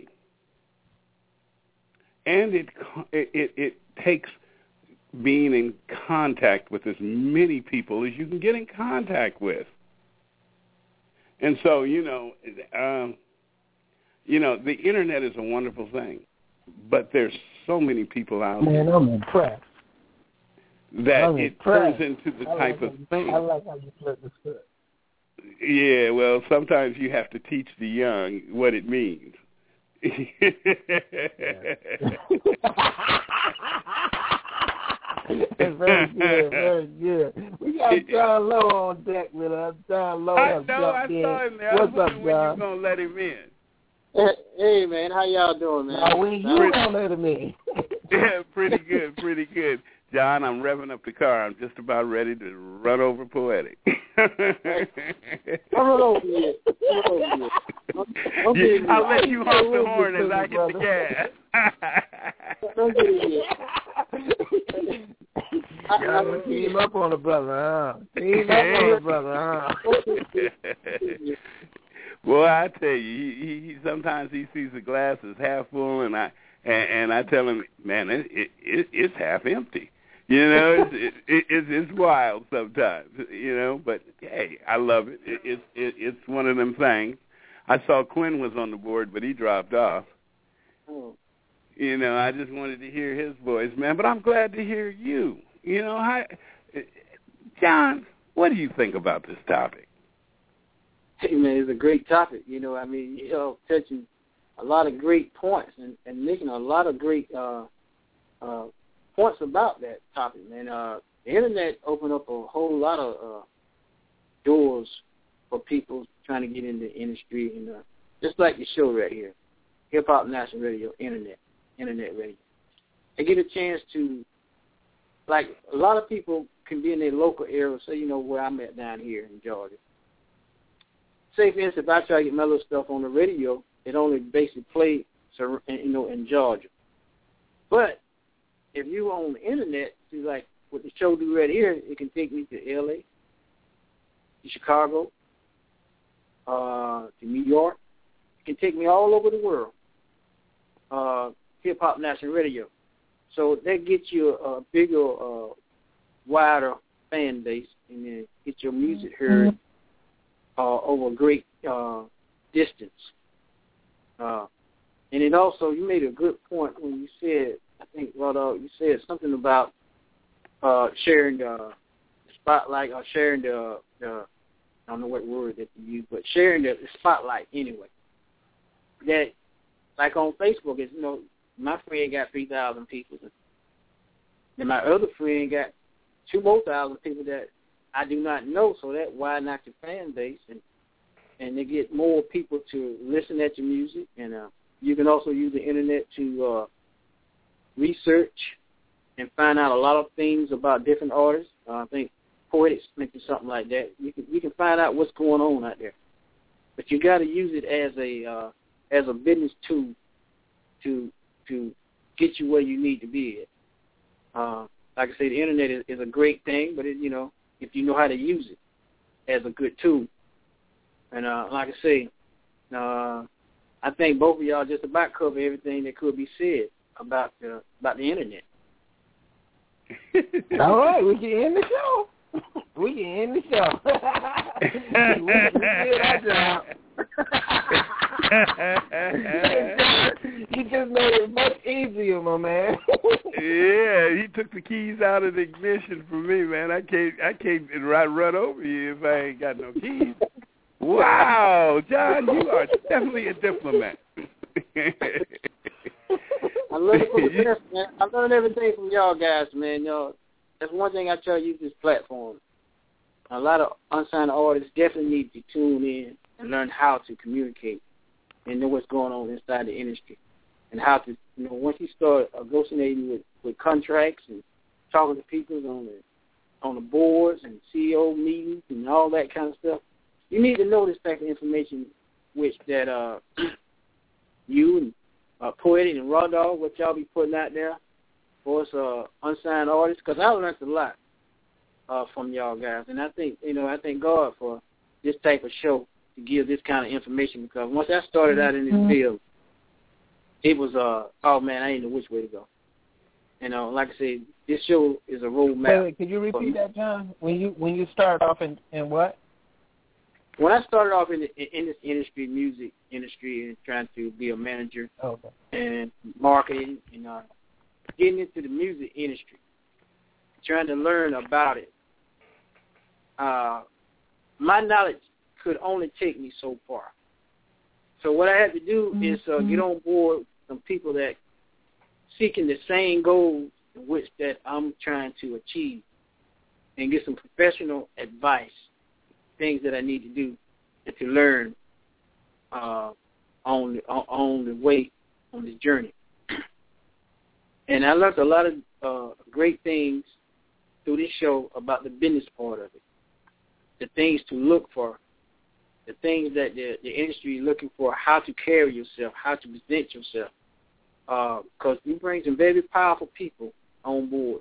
And it it, it, it takes being in contact with as many people as you can get in contact with. And so, you know, um, you know, the internet is a wonderful thing, but there's so many people out Man, there. Man, I'm impressed. That I'm it impressed. turns into the I type like of how, thing. I like how you flip the script. Yeah, well, sometimes you have to teach the young what it means. Very good, very good. We got John Lowe on deck with us. John Lowe I has know, jumped I in. saw him there. What's I up, John? When you gonna let him in? Hey, hey, man, how y'all doing, man? Now, when you Pretty- gonna let him in? Yeah, pretty good, pretty good. John, I'm revving up the car. I'm just about ready to run over Poetic. Come on over here. Come on over here. Don't get in here. I'll let you honk the horn as I get the gas. Don't get in here. Y'all team up on the brother, huh? Team up on the brother, huh? Well, I tell you, he, he, he sometimes he sees the glass as half full, and I and, and I tell him, man, it, it, it it's half empty. You know, it's it, it, it's it's wild sometimes. You know, but hey, I love it. it it's it, it's one of them things. I saw Quinn was on the board, but he dropped off. Oh. You know, I just wanted to hear his voice, man. But I'm glad to hear you. You know, how, John, what do you think about this topic? Hey, man, it's a great topic. You know, I mean, you know, touching a lot of great points and, and making a lot of great uh, uh, points about that topic, man. Uh, the Internet opened up a whole lot of uh, doors for people trying to get in the industry. And uh, just like your show right here, Hip Hop National Radio, Internet, Internet Radio. They get a chance to like a lot of people can be in their local area, say, you know, where I'm at down here in Georgia. Say, for instance, if I try to get my little stuff on the radio, it only basically plays, you know, in Georgia. But if you on the internet, see, like what the show do right here, it can take me to L A, to Chicago, uh, to New York. It can take me all over the world. Uh, Hip Hop National Radio. So that gets you a bigger, uh, wider fan base, and then get your music heard uh, over a great uh, distance. Uh, and it also, you made a good point when you said, I think, Rado, you said something about uh, sharing the spotlight or sharing the, the, I don't know what word that you use, but sharing the, the spotlight anyway. That, like on Facebook, is, you know, my friend got three thousand people, and my other friend got two more thousand people that I do not know, so that widen out your fan base, and and they get more people to listen at your music, and uh, you can also use the internet to uh, research and find out a lot of things about different artists. Uh, I think Poetics mentioned something like that. You can you can find out what's going on out there, but you got to use it as a uh, as a business tool to to get you where you need to be at. Uh, like I say, the internet is, is a great thing, but it, you know, if you know how to use it as a good tool. And uh, like I say, uh, I think both of y'all just about cover everything that could be said about the about the internet. All right, we can end the show. We can end the show. we, we did our job. You just made it much easier, my man. Yeah, he took the keys out of the ignition for me, man. I can't, I can't run, run over you if I ain't got no keys. Wow, John, you are definitely a diplomat. I learned from the best, man. I learned everything from y'all guys, man. Y'all, that's one thing I try to use this platform. A lot of unsigned artists definitely need to tune in and learn how to communicate and know what's going on inside the industry, and how to, you know, once you start negotiating with, with contracts and talking to people on the on the boards and C E O meetings and all that kind of stuff, you need to know this type of information, which that uh, you and uh, Poetic and Raw Dog, what y'all be putting out there for us uh, unsigned artists, because I learned a lot uh, from y'all guys, and I think, you know, I thank God for this type of show to give this kind of information, because once I started out in this field, it was, uh, oh, man, I didn't know which way to go. You know, like I said, this show is a roadmap. Wait, can you repeat that, John? When you when you started off in, in what? When I started off in, the, in this industry, music industry, and trying to be a manager okay. and marketing, and uh, getting into the music industry, trying to learn about it, uh, my knowledge could only take me so far. So what I had to do mm-hmm. is uh, get on board with some people that seeking the same goals in which that I'm trying to achieve, and get some professional advice, things that I need to do and to learn uh, on, the, on the way, on this journey. And I learned a lot of uh, great things through this show about the business part of it, the things to look for, the things that the, the industry is looking for, how to carry yourself, how to present yourself, because uh, you bring some very powerful people on board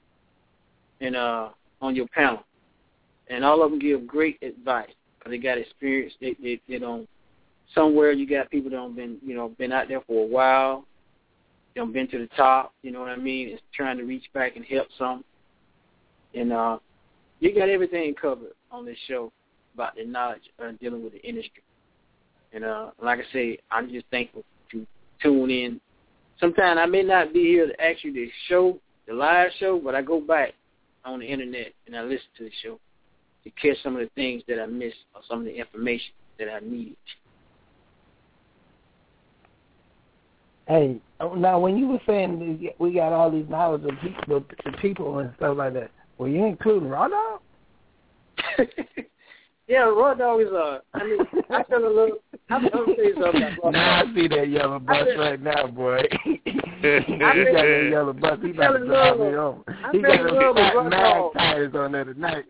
and uh, on your panel. And all of them give great advice because they got experience. They, they, they don't, somewhere you got people that don't been, you know, been out there for a while. They don't been to the top, you know what I mean? It's trying to reach back and help some. And uh, you got everything covered on this show about the knowledge of dealing with the industry. And uh, like I say, I'm just thankful to tune in. Sometimes I may not be here to actually the show, the live show, but I go back on the internet and I listen to the show to catch some of the things that I missed or some of the information that I needed. Hey, now when you were saying we got all these knowledge of people, the people and stuff like that, were you including Raw Dog? Yeah, Raw Dog is uh. I mean, I feel a little. I'm gonna say something about Raw Dog. Now I see that yellow bus feel, right now, boy. he I got that yellow bus. He about to drive me home. He got those fat mag tires on there tonight.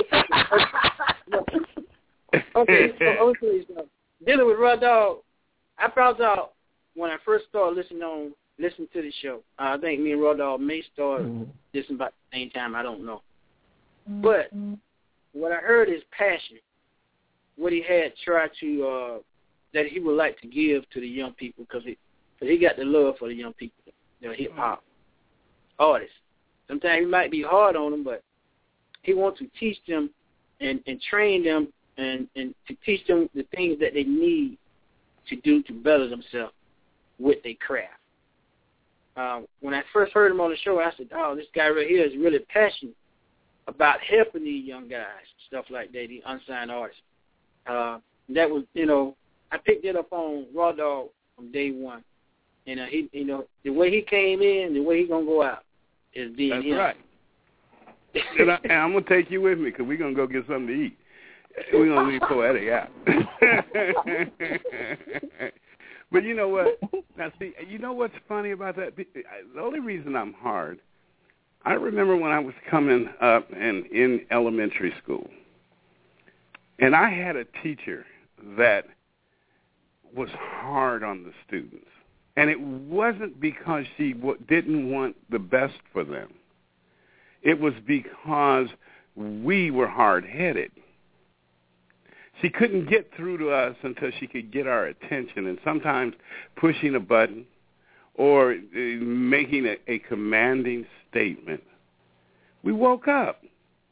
Okay, so hopefully, so, dealing with Raw Dog, I found out when I first started listening on listening to the show. Uh, I think me and Raw Dog may start mm-hmm. listening about the same time. I don't know, mm-hmm. but what I heard is passion. What he had tried to uh, that he would like to give to the young people because he, cause he got the love for the young people, the hip hop artists. Sometimes he might be hard on them, but he wants to teach them and, and train them. And, and to teach them the things that they need to do to better themselves with their craft. Uh, when I first heard him on the show, I said, oh, this guy right here is really passionate about helping these young guys, stuff like that, the unsigned artists. Uh, that was, you know, I picked it up on Raw Dog from day one. And, uh, he, you know, the way he came in, the way he going to go out is being That's him. right. and, I, and I'm going to take you with me because we're going to go get something to eat. We're going to leave Poetic out. But you know what? Now, see, you know what's funny about that? The only reason I'm hard, I remember when I was coming up and in elementary school, and I had a teacher that was hard on the students. And it wasn't because she w- didn't want the best for them. It was because we were hard-headed. She couldn't get through to us until she could get our attention, and sometimes pushing a button or uh, making a, a commanding statement. We woke up.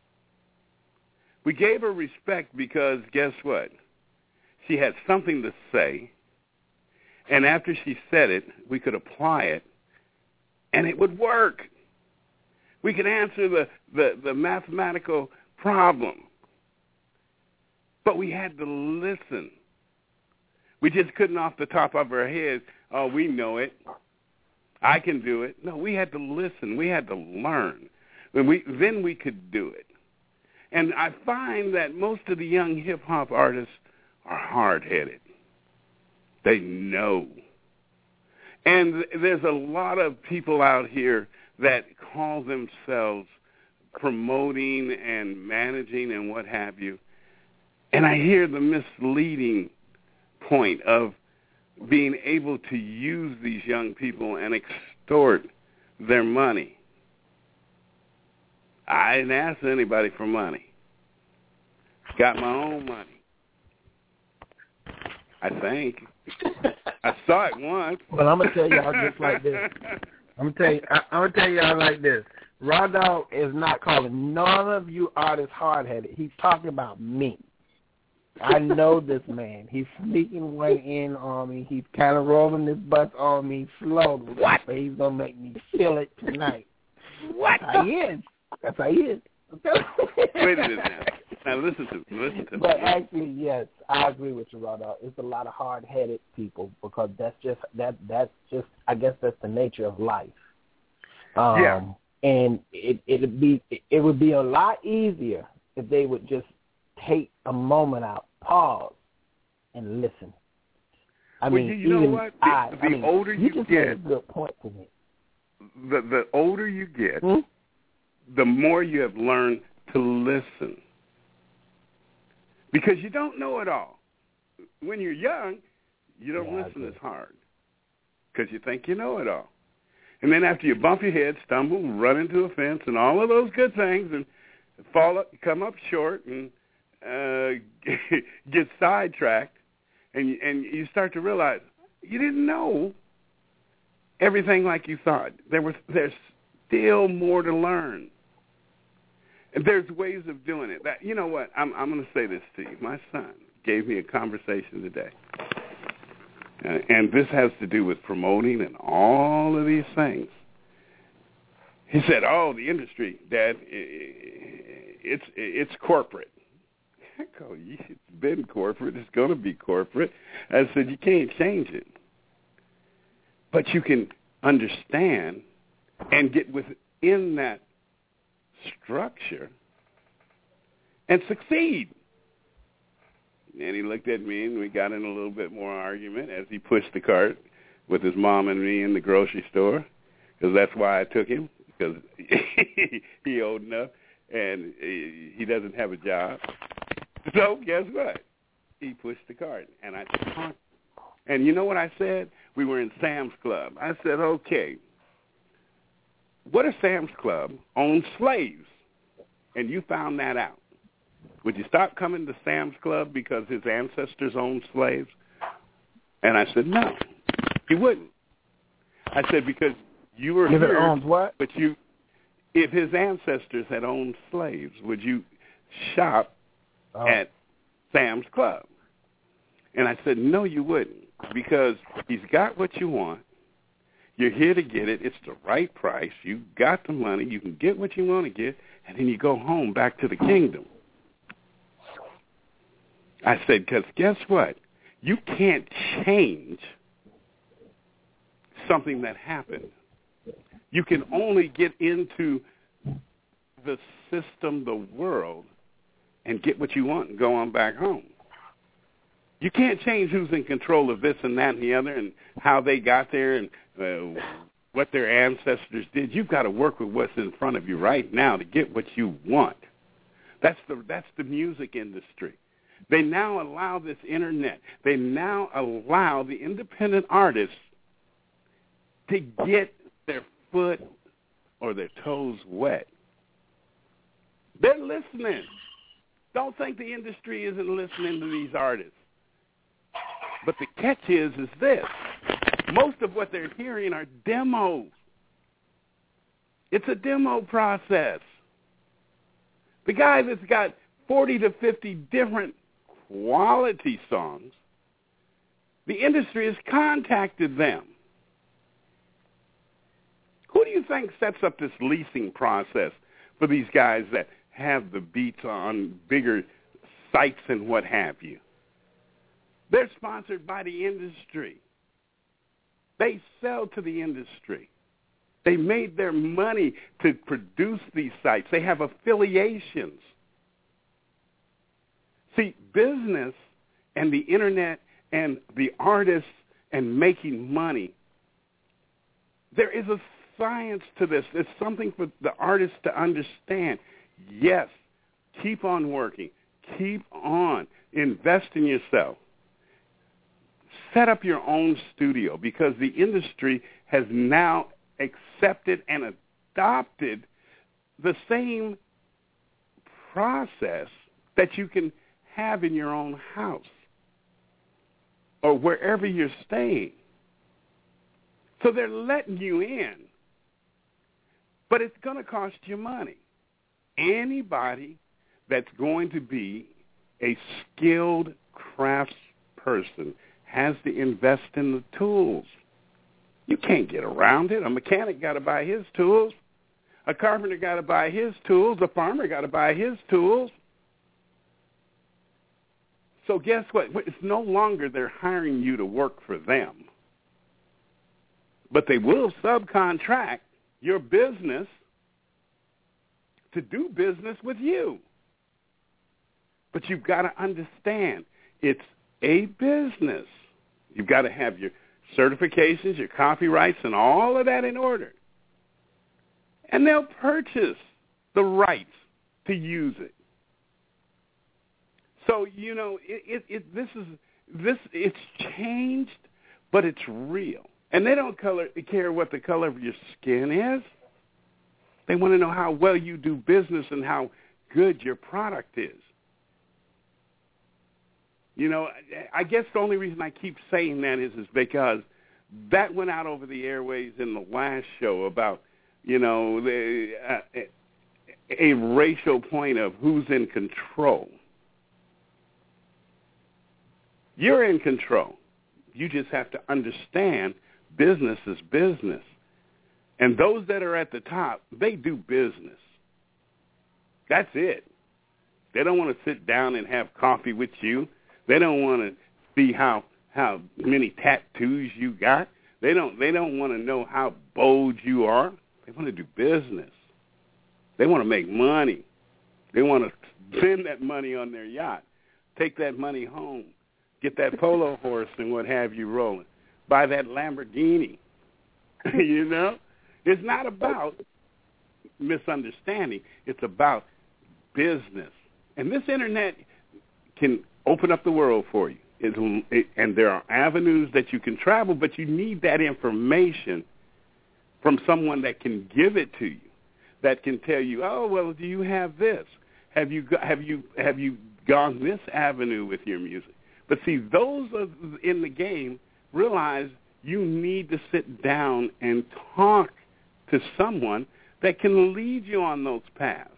We gave her respect because, guess what? She had something to say, and after she said it, we could apply it, and it would work. We could answer the, the, the mathematical problem. But we had to listen. We just couldn't off the top of our heads, oh, we know it. I can do it. No, we had to listen. We had to learn. When we, then we could do it. And I find that most of the young hip-hop artists are hard-headed. They know. And there's a lot of people out here that call themselves promoting and managing and what have you. And I hear the misleading point of being able to use these young people and extort their money. I didn't ask anybody for money. Got my own money. I think. I saw it once. Well, I'm gonna tell y'all just like this. I'm gonna tell you. I, I'm gonna tell y'all like this. Raw Dog is not calling none of you artists hard-headed. He's talking about me. I know this man. He's sneaking one in on me. He's kind of rolling his butt on me slowly. What? But he's going to make me feel it tonight. What? That's how he is. That's how he is. Wait a minute now. Now listen to me. Listen to me. But actually, yes, I agree with you, Raw Dog. It's a lot of hard-headed people because that's just, that. that's just, I guess that's the nature of life. Um, yeah. And it, it'd be, it would be a lot easier if they would just take a moment out, pause, and listen. I well, mean, you, you know even what? The, I, the I mean, older you, you just get, made a good point to me. The the older you get, hmm? the more you have learned to listen, because you don't know it all. When you're young, you don't yeah, listen as hard because you think you know it all. And then after you bump your head, stumble, run into a fence, and all of those good things, and fall up, come up short, and uh, get sidetracked, and and you start to realize you didn't know everything like you thought. There was there's still more to learn. And there's ways of doing it. That you know what? I'm I'm going to say this to you. My son gave me a conversation today. Uh, and this has to do with promoting and all of these things. He said, oh, the industry, Dad, it's it's corporate. I go, it's been corporate. It's going to be corporate. I said, you can't change it. But you can understand and get within that structure and succeed. And he looked at me, and we got in a little bit more argument as he pushed the cart with his mom and me in the grocery store, because that's why I took him, because he old enough, and he doesn't have a job. So guess what? He pushed the cart, and I talked. And you know what I said? We were in Sam's Club. I said, okay, what if Sam's Club owns slaves, and you found that out? Would you stop coming to Sam's Club because his ancestors owned slaves? And I said, no, he wouldn't. I said, because you were if here, it owns what? But you, if his ancestors had owned slaves, would you shop oh. at Sam's Club? And I said, no, you wouldn't, because he's got what you want. You're here to get it. It's the right price. You got the money. You can get what you want to get, and then you go home back to the kingdom. I said, because guess what? You can't change something that happened. You can only get into the system, the world, and get what you want and go on back home. You can't change who's in control of this and that and the other and how they got there and uh, what their ancestors did. You've got to work with what's in front of you right now to get what you want. That's the that's the music industry. They now allow this internet. They now allow the independent artists to get their foot or their toes wet. They're listening. Don't think the industry isn't listening to these artists. But the catch is, is this. Most of what they're hearing are demos. It's a demo process. The guy that's got forty to fifty different quality songs, the industry has contacted them. Who do you think sets up this leasing process for these guys that have the beats on bigger sites and what have you? They're sponsored by the industry. They sell to the industry. They made their money to produce these sites. They have affiliations. See, business and the internet and the artists and making money, there is a science to this. There's something for the artists to understand. Yes, keep on working. Keep on. Invest in yourself. Set up your own studio, because the industry has now accepted and adopted the same process that you can have in your own house or wherever you're staying. So they're letting you in, but it's going to cost you money. Anybody that's going to be a skilled craftsperson has to invest in the tools. You can't get around it. A mechanic got to buy his tools. A carpenter got to buy his tools. A farmer got to buy his tools. So guess what? It's no longer they're hiring you to work for them. But they will subcontract your business to do business with you. But you've got to understand, it's a business. You've got to have your certifications, your copyrights, and all of that in order. And they'll purchase the rights to use it. So, you know, it, it, it, this is this. It's changed, but it's real. And they don't color, care what the color of your skin is. They want to know how well you do business and how good your product is. You know, I guess the only reason I keep saying that is, is because that went out over the airways in the last show about, you know, the, uh, a racial point of who's in control. You're in control. You just have to understand business is business. And those that are at the top, they do business. That's it. They don't want to sit down and have coffee with you. They don't want to see how how many tattoos you got. They don't they don't want to know how bold you are. They want to do business. They want to make money. They want to spend that money on their yacht. take that money home, get that polo horse and what have you rolling, buy that Lamborghini. You know? It's not about misunderstanding. It's about business. And this Internet can open up the world for you. It's, it, and there are avenues that you can travel, but you need that information from someone that can give it to you, that can tell you, oh, well, do you have this? Have you have you have you gone this avenue with your music? But see, those are in the game realize you need to sit down and talk to someone that can lead you on those paths.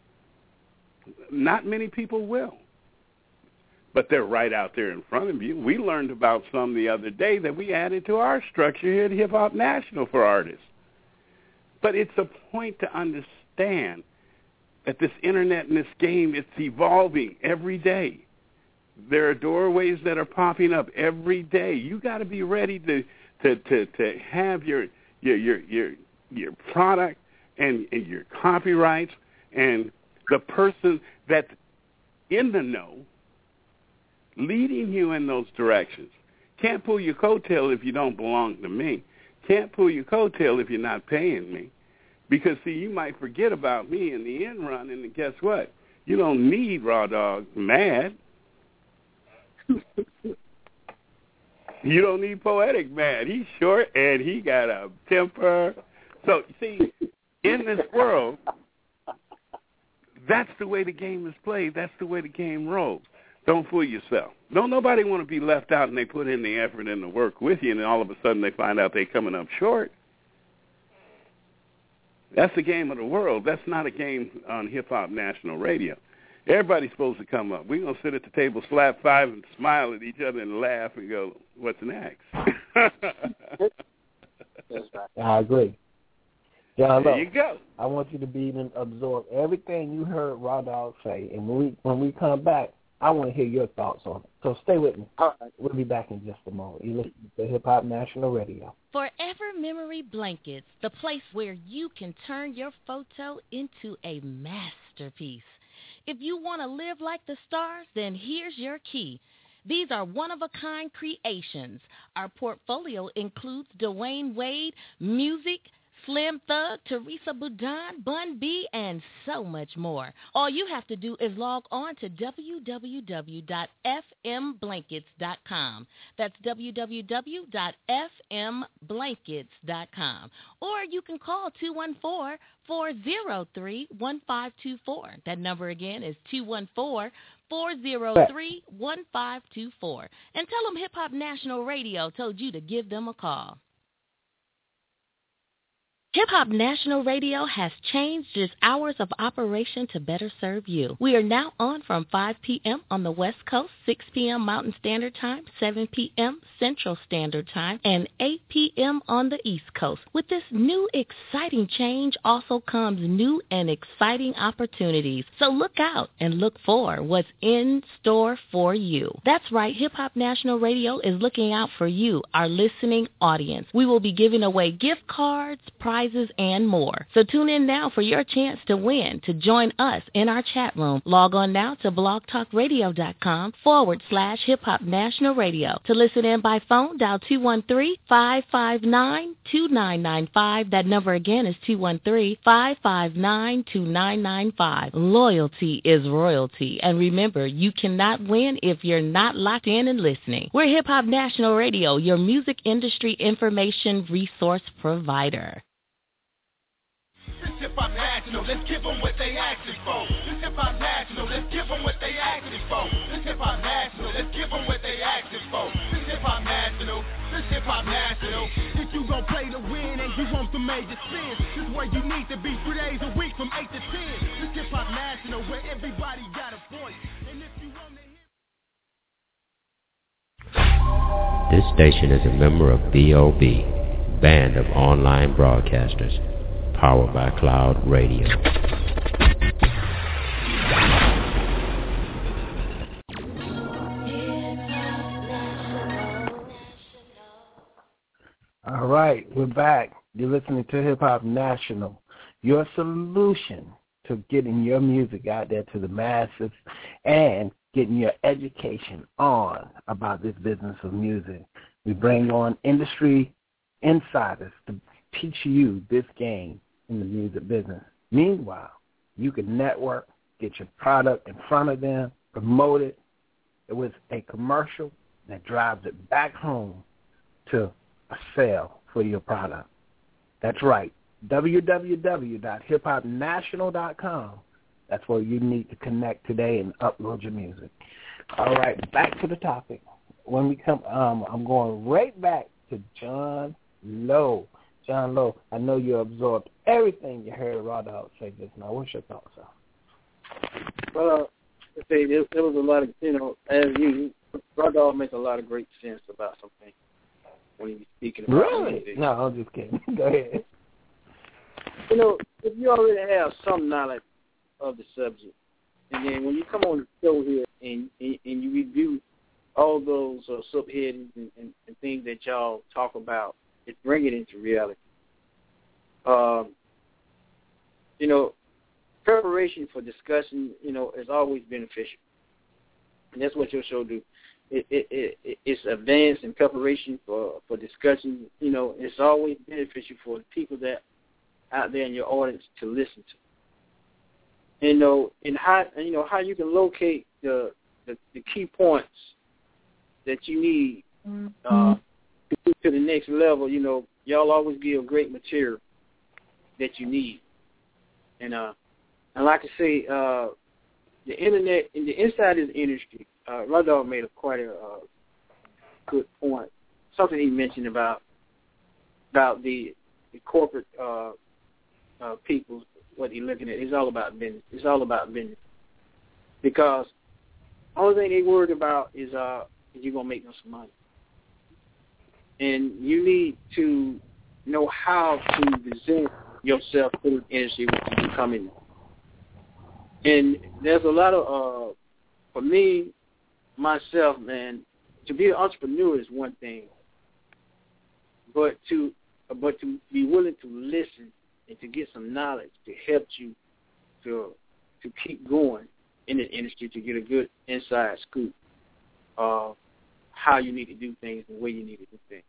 Not many people will, but they're right out there in front of you. We learned about some the other day that we added to our structure here at Hip Hop National for artists. But it's a point to understand that this Internet and this game, it's evolving every day. There are doorways that are popping up every day. You got to be ready to, to, to, to have your your your your your product and, and your copyrights, and the person that's in the know leading you in those directions. Can't pull your coattail if you don't belong to me. Can't pull your coattail if you're not paying me. Because, see, you might forget about me in the end run, and guess what? You don't need Raw Dog mad. You don't need Poetic mad. He's short, and he got a temper. So, see, in this world, that's the way the game is played. That's the way the game rolls. Don't fool yourself. Don't nobody want to be left out, and they put in the effort and the work with you, and then all of a sudden they find out they're coming up short. That's the game of the world. That's not a game on Hip Hop National Radio. Everybody's supposed to come up. We're going to sit at the table, slap five, and smile at each other and laugh and go, what's next? I agree. John, there look, you go. I want you to be and absorb everything you heard Raw Dog say. And when we, when we come back, I want to hear your thoughts on it. So stay with me. All right. We'll be back in just a moment. You listen to Hip Hop National Radio. Forever Memory Blankets, the place where you can turn your photo into a masterpiece. If you want to live like the stars, then here's your key. These are one-of-a-kind creations. Our portfolio includes Dwayne Wade, music, Slim Thug, Teresa Boudin, Bun B, and so much more. All you have to do is log on to w w w dot f m blankets dot com. That's w w w dot f m blankets dot com. Or you can call two one four, four zero three, one five two four. That number again is two one four, four zero three, one five two four. And tell them Hip Hop National Radio told you to give them a call. Hip Hop National Radio has changed its hours of operation to better serve you. We are now on from five p.m. on the West Coast, six p.m. Mountain Standard Time, seven p.m. Central Standard Time, and eight p.m. on the East Coast. With this new exciting change also comes new and exciting opportunities. So look out and look for what's in store for you. That's right, Hip Hop National Radio is looking out for you, our listening audience. We will be giving away gift cards, prizes, and more. So tune in now for your chance to win. To join us in our chat room, log on now to blogtalkradio.com forward slash Hip Hop National Radio. To listen in by phone, dial two one three, five five nine, two nine nine five. That number again is two one three, five five nine, two nine nine five. Loyalty is royalty. And remember, you cannot win if you're not locked in and listening. We're Hip Hop National Radio, your music industry information resource provider. This Hip Hop National, let's give them what they asking for. This Hip Hop National, let's give them what they asking for. This Hip Hop National, let's give them what they asking for. This Hip Hop National, this Hip Hop National. If you gon' play to win and you want the major spins, this is where you need to be three days a week from eight to ten. This Hip Hop National, where everybody got a voice. And if you want to hear... This station is a member of B O B, Band of Online Broadcasters. Powered by Cloud Radio. All right, we're back. You're listening to Hip Hop National, your solution to getting your music out there to the masses and getting your education on about this business of music. We bring on industry insiders to teach you this game in the music business. Meanwhile, you can network, get your product in front of them, promote it with a commercial that drives it back home to a sale for your product. That's right, w w w dot hip hop national dot com. That's where you need to connect today and upload your music. All right, back to the topic. When we come, um, I'm going right back to John Lowe. John Lowe, I know you absorbed everything you heard Raw Dog say just now. What's your thoughts, sir? Well, I say there, there was a lot of, you know, as you, Raw Dog makes a lot of great sense about something when he's speaking about Really? music. No, I'm just kidding. Go ahead. You know, if you already have some knowledge of the subject, and then when you come on the show here and and, and you review all those uh, subheadings and, and, and things that y'all talk about, it's bring it into reality. Um, you know, preparation for discussion, you know, is always beneficial, and that's what your show do. It, it, it, it's advanced in preparation for, for discussion. You know, it's always beneficial for the people that out there in your audience to listen to. You know, and how you know how you can locate the the, the key points that you need uh, to get to the next level. You know, y'all always give great material that you need, and uh, and like I say, uh, the internet and the inside of the industry. Uh, Raw Dog made a quite a uh, good point. Something he mentioned about about the the corporate uh, uh, people. What he's looking at, it's all about business. It's all about business because only thing they worried about is uh is you gonna make them some money, and you need to know how to present yourself to the industry when you come in. And there's a lot of uh for me. Myself, man, to be an entrepreneur is one thing, but to but to be willing to listen and to get some knowledge to help you to to keep going in the industry, to get a good inside scoop of how you need to do things and where you need to do things.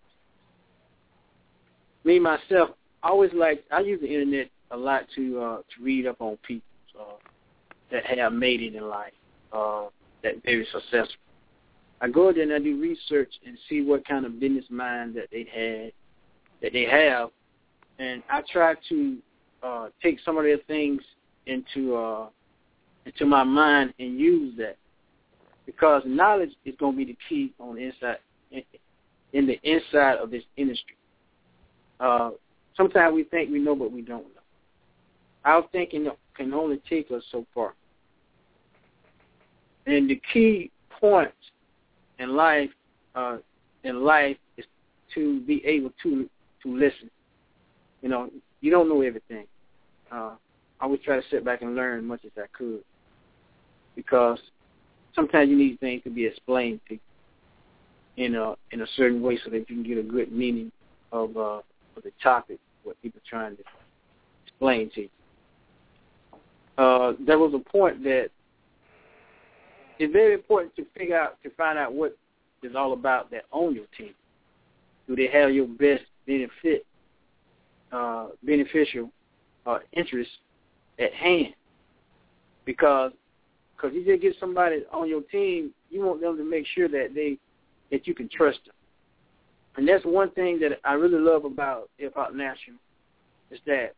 Me myself, I always like I use the internet a lot to uh, to read up on people uh, that have made it in life. Uh, that very successful. I go there and I do research and see what kind of business mind that they had, that they have, and I try to uh, take some of their things into uh, into my mind and use that, because knowledge is going to be the key on the inside in, in the inside of this industry. Uh, sometimes we think we know, but we don't know. Our thinking can only take us so far. And the key point in life, uh, in life, is to be able to to listen. You know, you don't know everything. Uh, I always try to sit back and learn as much as I could, because sometimes you need things to be explained to you in a in a certain way so that you can get a good meaning of uh, of the topic, what people are trying to explain to you. Uh, there was a point that it's very important to figure out, to find out what it's all about that on your team. Do they have your best benefit, uh, beneficial uh, interests at hand? Because cause you just get somebody on your team, you want them to make sure that they that you can trust them. And that's one thing that I really love about Hip Hop National, is that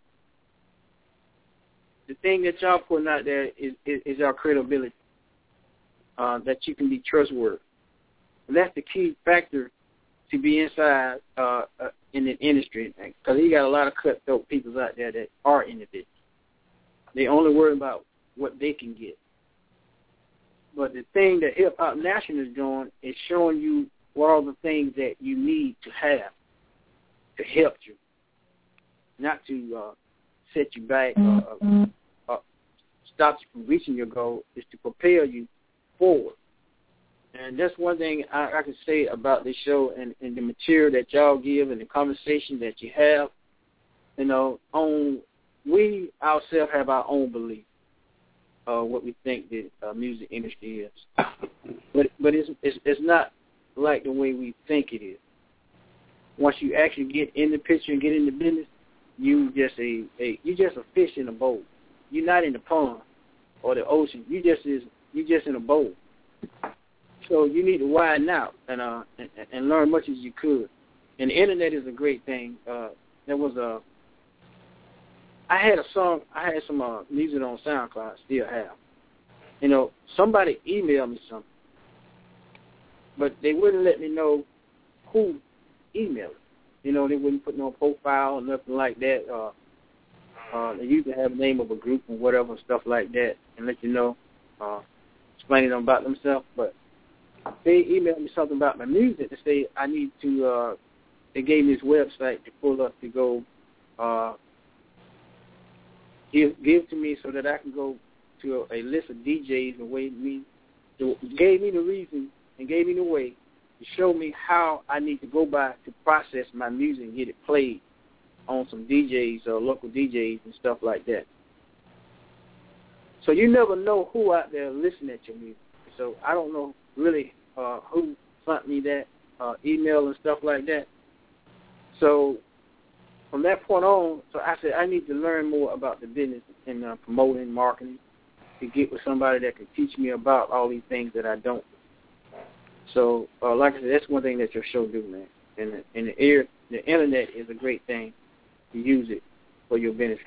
the thing that y'all putting out there is, is, is our credibility. Uh, that you can be trustworthy. And that's the key factor to be inside uh, uh, in the industry, because you got a lot of cutthroat people out there that are in the business. They only worry about what they can get. But the thing that Hip Hop National is doing is showing you what all the things that you need to have to help you, not to uh, set you back or uh, uh, stop you from reaching your goal, is to prepare you forward. And that's one thing I, I can say about this show and, and the material that y'all give and the conversation that you have. You know, on we ourselves have our own belief. uh, what we think the uh, music industry is. But but it's, it's it's not like the way we think it is. Once you actually get in the picture and get in the business, you just a, a you just a fish in a bowl. You're not in the pond or the ocean. You just is you just in a bowl. So you need to widen out and uh and, and learn much as you could. And the internet is a great thing. Uh, there was a I had a song. I had some uh, music on SoundCloud. Still have. You know, somebody emailed me something, but they wouldn't let me know who emailed it. You know, they wouldn't put no profile or nothing like that. Uh, uh, they usually have the name of a group or whatever, stuff like that, and let you know, uh, explaining them about themselves. But they emailed me something about my music to say I need to. Uh, they gave me this website to pull up to go uh, give give to me so that I can go to a, a list of D Js and way me. To, gave me the reason and gave me the way to show me how I need to go by to process my music and get it played on some D Js or local D Js and stuff like that. So you never know who out there listening at your music. So I don't know really uh, who sent me that uh, email and stuff like that. So from that point on, so I said I need to learn more about the business and uh, promoting, marketing, to get with somebody that can teach me about all these things that I don't. So, uh, like I said, that's one thing that your show do, man. And the, and the air, the internet is a great thing to use it for your benefit.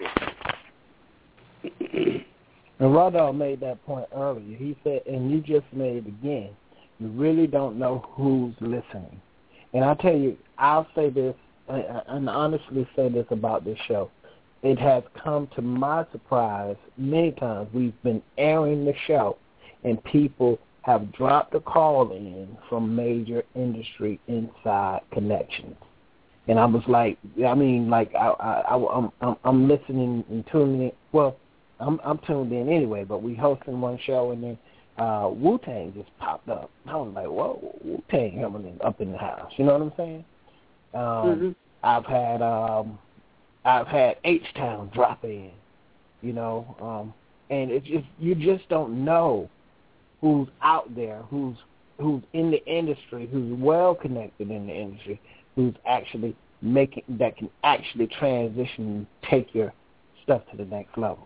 And Rodolph made that point earlier. He said, and you just made it again, you really don't know who's listening. And I tell you, I'll say this, and honestly say this about this show. It has come to my surprise many times. We've been airing the show, and people have dropped a call in from major industry inside connections. And I was like, I mean, like I, I, I, I'm, I'm, I'm listening and tuning in. Well, I'm, I'm tuned in anyway, but we hosting one show, and then uh, Wu-Tang just popped up. I was like, whoa, Wu-Tang coming up in the house. You know what I'm saying? Um, mm-hmm. I've had um, I've had H-Town drop in, you know, um, and it's just you just don't know who's out there, who's who's in the industry, who's well connected in the industry, who's actually making that can actually transition and take your stuff to the next level.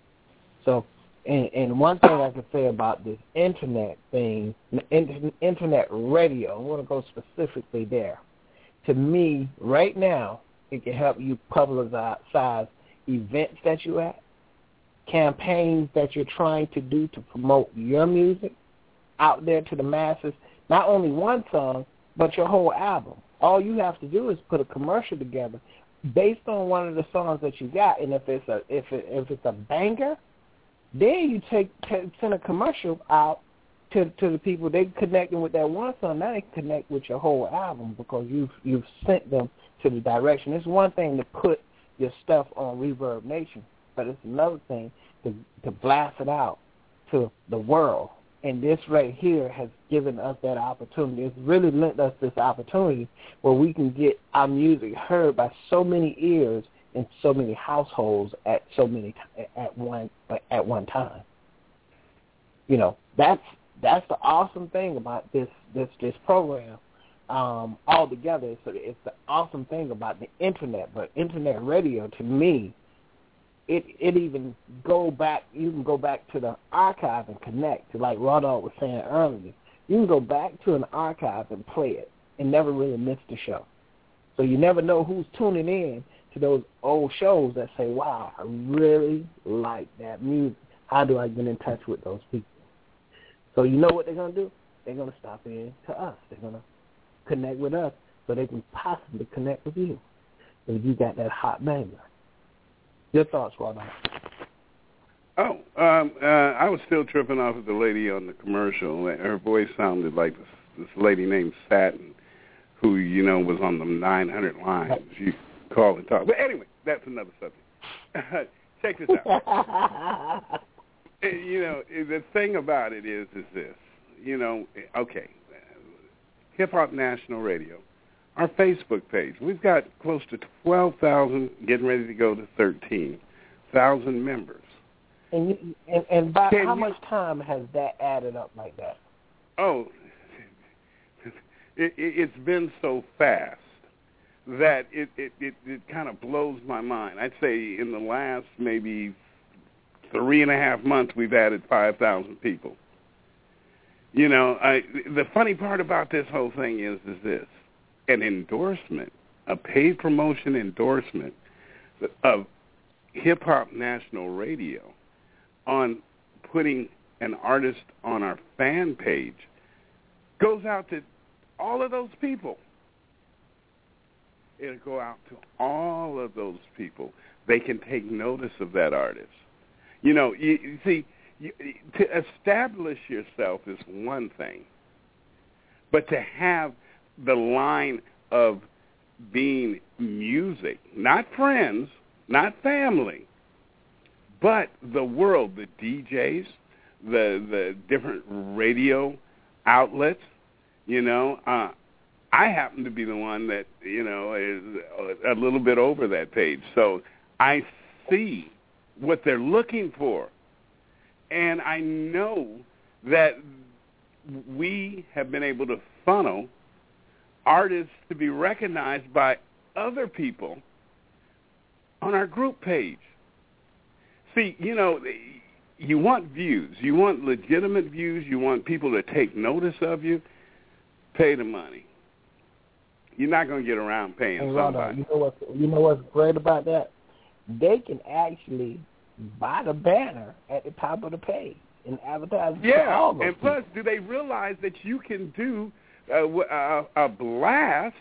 So, and, and one thing I can say about this internet thing, internet radio, I want to go specifically there. To me, right now, it can help you publicize events that you're at, campaigns that you're trying to do to promote your music out there to the masses, not only one song, but your whole album. All you have to do is put a commercial together based on one of the songs that you got, and if it's a if it, if it's a banger, then you take t- send a commercial out to to the people. They connecting with that one song. Now they can connect with your whole album because you've you've sent them to the direction. It's one thing to put your stuff on Reverb Nation, but it's another thing to to blast it out to the world. And this right here has given us that opportunity. It's really lent us this opportunity where we can get our music heard by so many ears in so many households at so many at one at one time. You know, that's that's the awesome thing about this this this program. Um, altogether, it's, it's the awesome thing about the internet. But internet radio, to me, it it even go back. You can go back to the archive and connect. To like Rodolph was saying earlier, you can go back to an archive and play it and never really miss the show. So you never know who's tuning in to those old shows that say, "Wow, I really like that music. How do I get in touch with those people?" So you know what they're gonna do? They're gonna stop in to us. They're gonna connect with us so they can possibly connect with you if you got that hot banger. Your thoughts, Robert? Oh, um, uh, I was still tripping off of the lady on the commercial. Her voice sounded like this, this lady named Satin, who, you know, was on the nine hundred lines. You call and talk. But anyway, that's another subject. Check this out. You know, the thing about it is, is this. You know, okay, Hip Hop National Radio, our Facebook page, we've got close to twelve thousand, getting ready to go to thirteen thousand members. And you, and, and by Can how you, much time has that added up like that? Oh, it, it, it's been so fast that it, it, it, it kind of blows my mind. I'd say in the last maybe three and a half months, we've added five thousand people. You know, I, the funny part about this whole thing is, is this, an endorsement, a paid promotion endorsement of Hip Hop National Radio on putting an artist on our fan page goes out to all of those people. It'll go out to all of those people. They can take notice of that artist. You know, you, you see, you, to establish yourself is one thing, but to have the line of being music, not friends, not family, but the world, the D Js, the the different radio outlets, you know, uh, I happen to be the one that, you know, is a little bit over that page. So I see what they're looking for. And I know that we have been able to funnel artists to be recognized by other people on our group page. See, you know, you want views. You want legitimate views. You want people to take notice of you. Pay the money. You're not going to get around paying and somebody. You know what? You know what's great about that? They can actually buy the banner at the top of the page and advertise. Yeah, to all those and people. plus, do they realize that you can do a, a, a blast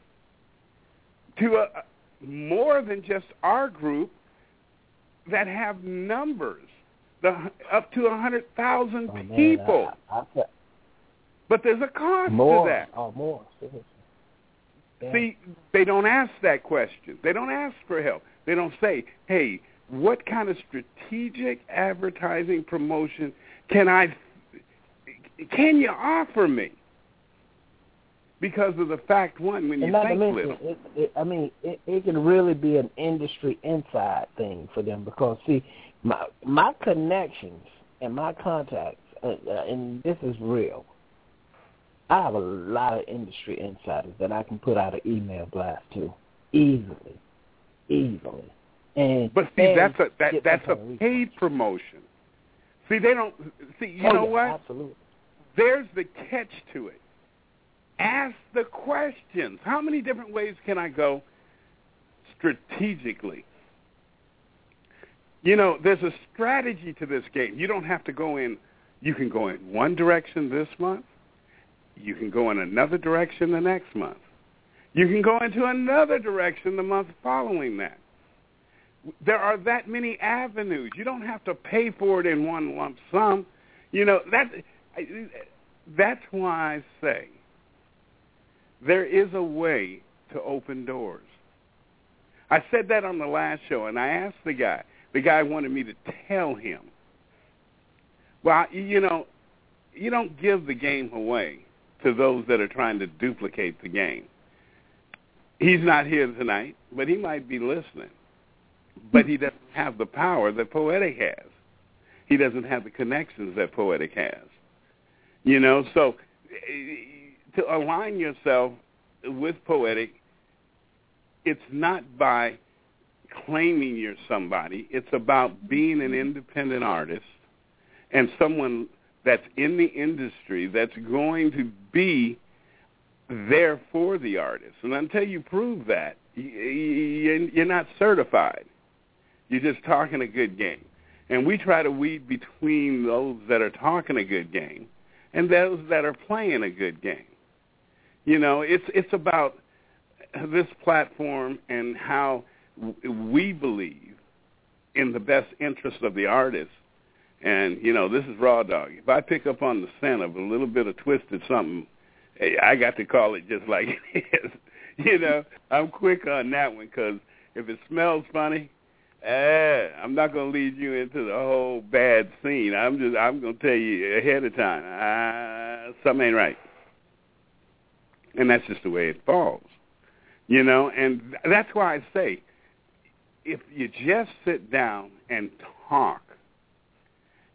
to a, more than just our group that have numbers, the up to a hundred thousand oh, people. I, I, I, but there's a cost more, to that. Oh, more. Yeah. See, they don't ask that question. They don't ask for help. They don't say, hey, what kind of strategic advertising promotion can I, can you offer me? Because of the fact, one, when you and think mention, little. It, it, I mean, it, it can really be an industry inside thing for them because, see, my my connections and my contacts, uh, uh, and this is real, I have a lot of industry insiders that I can put out an email blast to easily, easily. And but see, that's a that, that's a paid paid promotion. See, they don't see. You oh, know yeah, what? Absolutely. There's the catch to it. Ask the questions. How many different ways can I go strategically? You know, there's a strategy to this game. You don't have to go in. You can go in one direction this month. You can go in another direction the next month. You can go into another direction the month following that. There are that many avenues. You don't have to pay for it in one lump sum. You know, that, that's why I say there is a way to open doors. I said that on the last show, and I asked the guy. The guy wanted me to tell him. Well, you know, you don't give the game away to those that are trying to duplicate the game. He's not here tonight, but he might be listening. But he doesn't have the power that Poetic has. He doesn't have the connections that Poetic has. You know, so to align yourself with Poetic, it's not by claiming you're somebody. It's about being an independent artist and someone that's in the industry that's going to be there for the artist. And until you prove that, you're not certified. You're just talking a good game. And we try to weed between those that are talking a good game and those that are playing a good game. You know, it's it's about this platform and how we believe in the best interest of the artist. And, you know, this is Raw Dog. If I pick up on the scent of a little bit of twisted something, hey, I got to call it just like it is. You know, I'm quick on that one because if it smells funny, eh, I'm not going to lead you into the whole bad scene. I'm just I'm going to tell you ahead of time, uh, something ain't right. And that's just the way it falls. You know, and that's why I say, if you just sit down and talk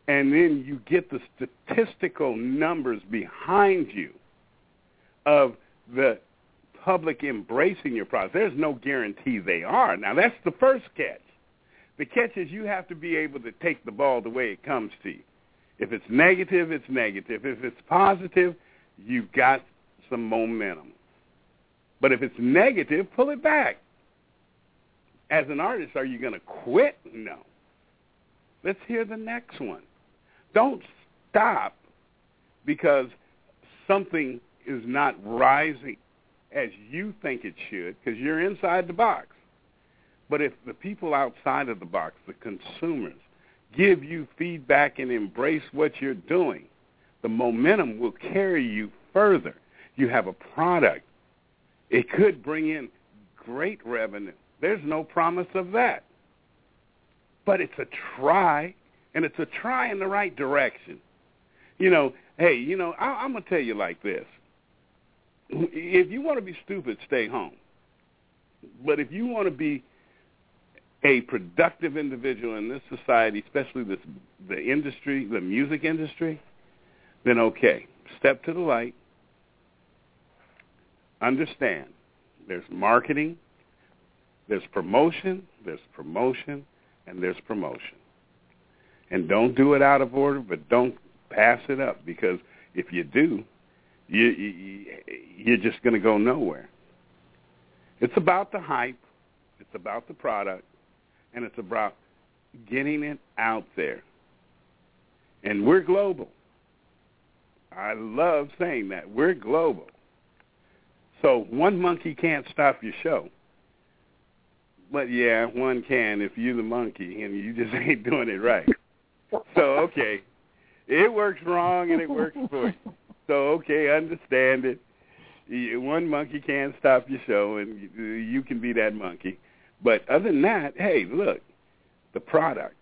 and then you get the statistical numbers behind you of the public embracing your product. There's no guarantee they are. Now, that's the first catch. The catch is you have to be able to take the ball the way it comes to you. If it's negative, it's negative. If it's positive, you've got some momentum. But if it's negative, pull it back. As an artist, are you going to quit? No. Let's hear the next one. Don't stop because something is not rising as you think it should, because you're inside the box. But if the people outside of the box, the consumers, give you feedback and embrace what you're doing, the momentum will carry you further. You have a product. It could bring in great revenue. There's no promise of that. But it's a try, and it's a try in the right direction. You know, hey, you know, I, I'm going to tell you like this. If you want to be stupid, stay home. But if you want to be a productive individual in this society, especially this the industry, the music industry, then okay, step to the light. Understand, there's marketing, there's promotion, there's promotion, and there's promotion. And don't do it out of order, but don't pass it up, because if you do, you, you, you're just going to go nowhere. It's about the hype, it's about the product, and it's about getting it out there. And we're global. I love saying that. We're global. So one monkey can't stop your show. But, yeah, one can if you're the monkey and you just ain't doing it right. So, okay, it works wrong and it works for you. So, okay, understand it. One monkey can't stop your show, and you can be that monkey. But other than that, hey, look, the product.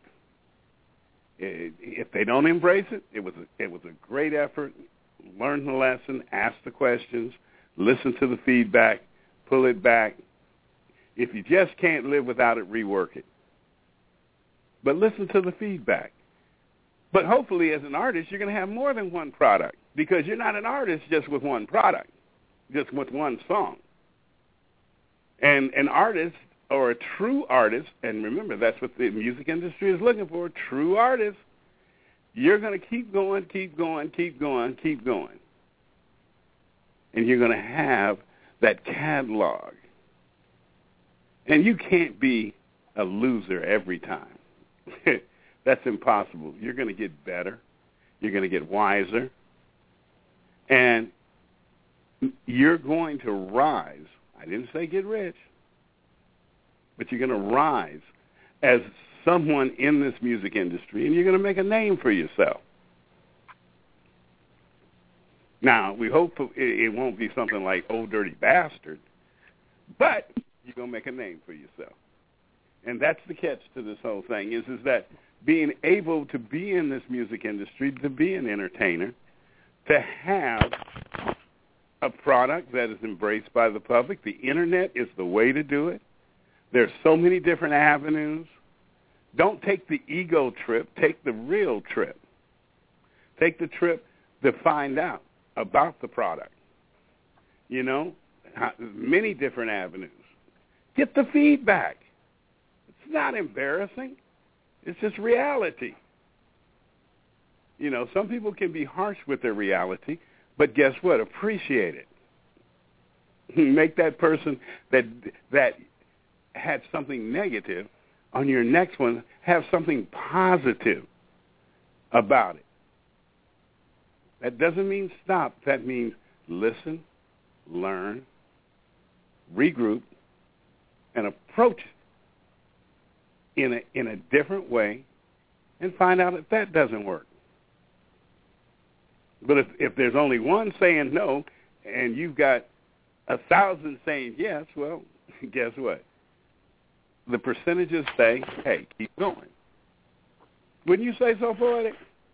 If they don't embrace it, it was a, it was a great effort. Learn the lesson, ask the questions, listen to the feedback, pull it back. If you just can't live without it, rework it. But listen to the feedback. But hopefully as an artist, you're going to have more than one product, because you're not an artist just with one product, just with one song. And an artist, or a true artist, and remember, that's what the music industry is looking for, true artists, you're going to keep going, keep going, keep going, keep going. And you're going to have that catalog. And you can't be a loser every time. That's impossible. You're going to get better. You're going to get wiser. And you're going to rise. I didn't say get rich. But you're going to rise as someone in this music industry, and you're going to make a name for yourself. Now, we hope it won't be something like Old Dirty Bastard, but you're going to make a name for yourself. And that's the catch to this whole thing, is, is that being able to be in this music industry, to be an entertainer, to have a product that is embraced by the public. The Internet is the way to do it. There's so many different avenues. Don't take the ego trip. Take the real trip. Take the trip to find out about the product. You know, many different avenues. Get the feedback. It's not embarrassing. It's just reality. You know, some people can be harsh with their reality, but guess what? Appreciate it. Make that person that that had something negative on your next one have something positive about it. That doesn't mean stop. That means listen, learn, regroup, and approach it in a in a different way, and find out if that doesn't work. But if, if there's only one saying no, and you've got a thousand saying yes, well, guess what? The percentages say, hey, keep going. Wouldn't you say so, Poetic?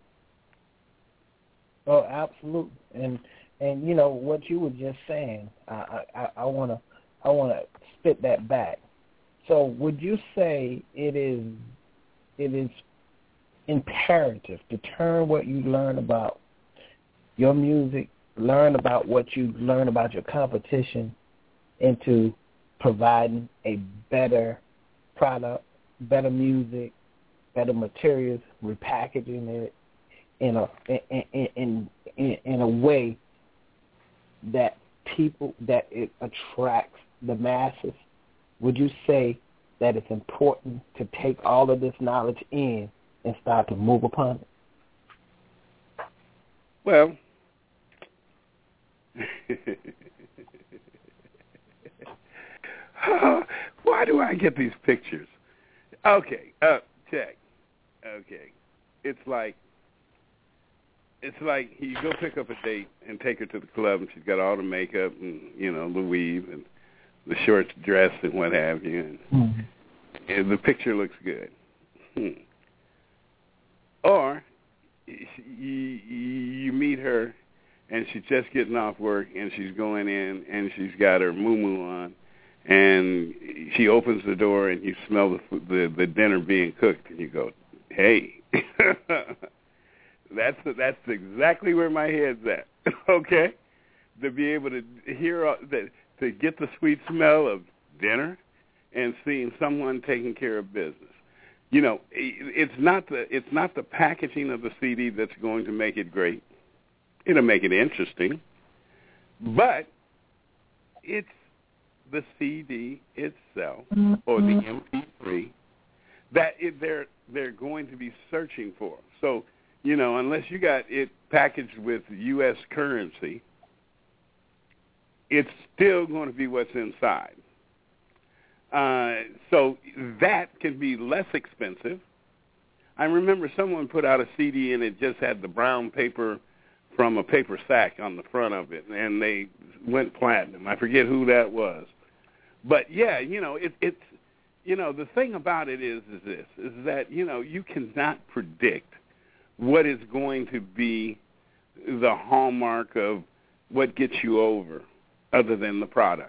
Oh, absolutely. And and you know what you were just saying, I I, I wanna I wanna spit that back. So would you say it is it is imperative to turn what you learn about your music, learn about what you learn about your competition into providing a better product, better music, better materials, repackaging it in a in in in, in a way that people that it attracts the masses? Would you say that it's important to take all of this knowledge in and start to move upon it? Well, why do I get these pictures? Okay, uh, check. Okay, it's like it's like you go pick up a date and take her to the club, and she's got all the makeup and you know the weave and the short dress and what have you, and, mm-hmm. and the picture looks good. Hmm. Or you, you meet her, and she's just getting off work, and she's going in, and she's got her muumuu on, and she opens the door, and you smell the the, the dinner being cooked, and you go, "Hey, that's that's exactly where my head's at." Okay, to be able to hear all, that, to get the sweet smell of dinner, and seeing someone taking care of business. You know, it's not the it's not the packaging of the C D that's going to make it great. It'll make it interesting, but it's the C D itself or the M P three that it, they're they're going to be searching for. So, you know, unless you got it packaged with U S currency, it's still going to be what's inside. Uh, so that can be less expensive. I remember someone put out a C D and it just had the brown paper from a paper sack on the front of it, and they went platinum. I forget who that was. But, yeah, you know, it, it's, you know, the thing about it is, is this, is that, you know, you cannot predict what is going to be the hallmark of what gets you over other than the product.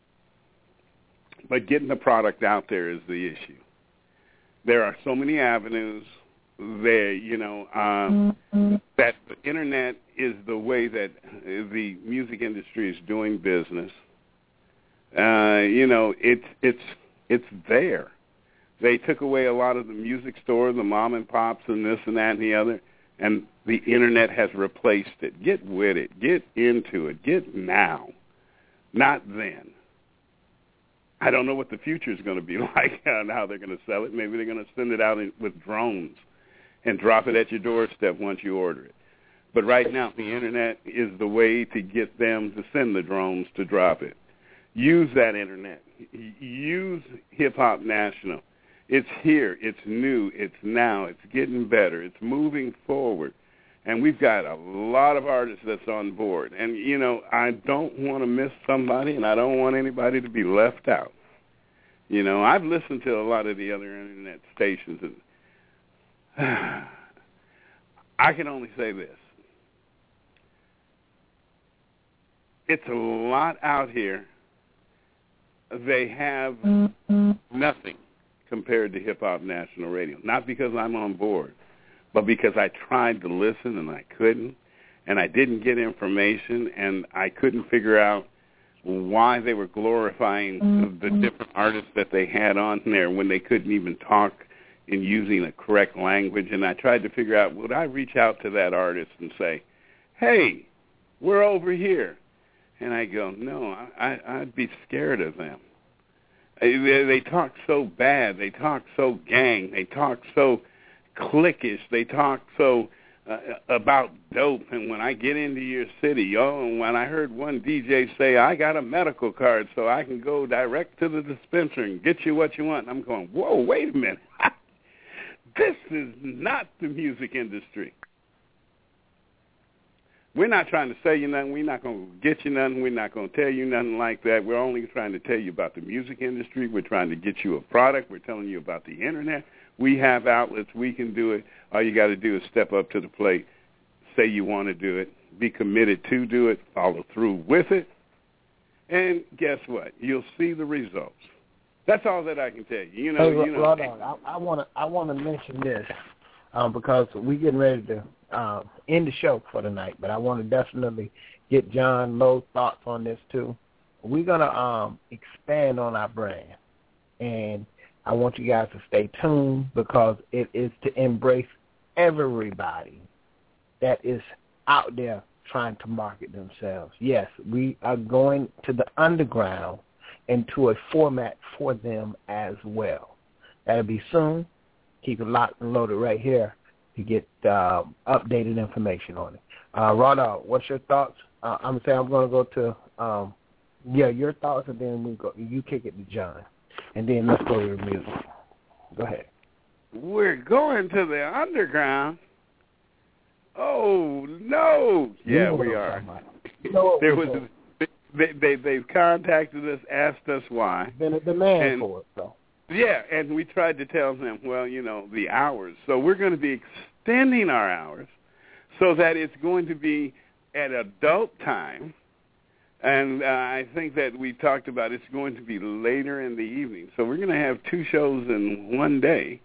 But getting the product out there is the issue. There are so many avenues there, you know, um, mm-hmm. that the Internet is the way that the music industry is doing business. Uh, you know, it's it's it's there. They took away a lot of the music store, the mom and pops, and this and that and the other, and the Internet has replaced it. Get with it. Get into it. Get now, not then. I don't know what the future is going to be like and how they're going to sell it. Maybe they're going to send it out in, with drones and drop it at your doorstep once you order it. But right now, the Internet is the way to get them to send the drones to drop it. Use that Internet. Use Hip Hop National. It's here. It's new. It's now. It's getting better. It's moving forward. And we've got a lot of artists that's on board. And, you know, I don't want to miss somebody, and I don't want anybody to be left out. You know, I've listened to a lot of the other Internet stations, and I can only say this. It's a lot out here. They have nothing compared to Hip Hop National Radio. Not because I'm on board, but because I tried to listen and I couldn't, and I didn't get information, and I couldn't figure out why they were glorifying mm-hmm. the different artists that they had on there when they couldn't even talk in using the correct language. And I tried to figure out, would I reach out to that artist and say, hey, we're over here? And I go, no, I, I'd be scared of them. They, they talk so bad. They talk so gang. They talk so cliquish. They talk so uh, about dope. And when I get into your city, oh, and when I heard one D J say, I got a medical card so I can go direct to the dispensary and get you what you want, I'm going, whoa, wait a minute. This is not the music industry. We're not trying to sell you nothing. We're not going to get you nothing. We're not going to tell you nothing like that. We're only trying to tell you about the music industry. We're trying to get you a product. We're telling you about the Internet. We have outlets. We can do it. All you got to do is step up to the plate, say you want to do it, be committed to do it, follow through with it, and guess what? You'll see the results. That's all that I can tell you. You know, hey, you know. Hold on. I want to I want to mention this. um, because we're getting ready to uh, end the show for tonight. But I want to definitely get John Lowe's thoughts on this too. We're gonna um, expand on our brand, and I want you guys to stay tuned because it is to embrace everybody that is out there trying to market themselves. Yes, we are going to the underground into a format for them as well. That'll be soon. Keep it locked and loaded right here to get uh, updated information on it. Uh, Rada, what's your thoughts? Uh, I'm saying I'm going to go to, um, yeah, your thoughts, and then we go. You kick it to John, and then let's go to the music. Go ahead. We're going to the underground. Oh no! Yeah, we are. There was a, they they they've contacted us, asked us why. Been a demand and, for it, though. Yeah, and we tried to tell them, well, you know, the hours. So we're going to be extending our hours so that it's going to be at adult time. And uh, I think that we talked about it's going to be later in the evening. So we're going to have two shows in one day,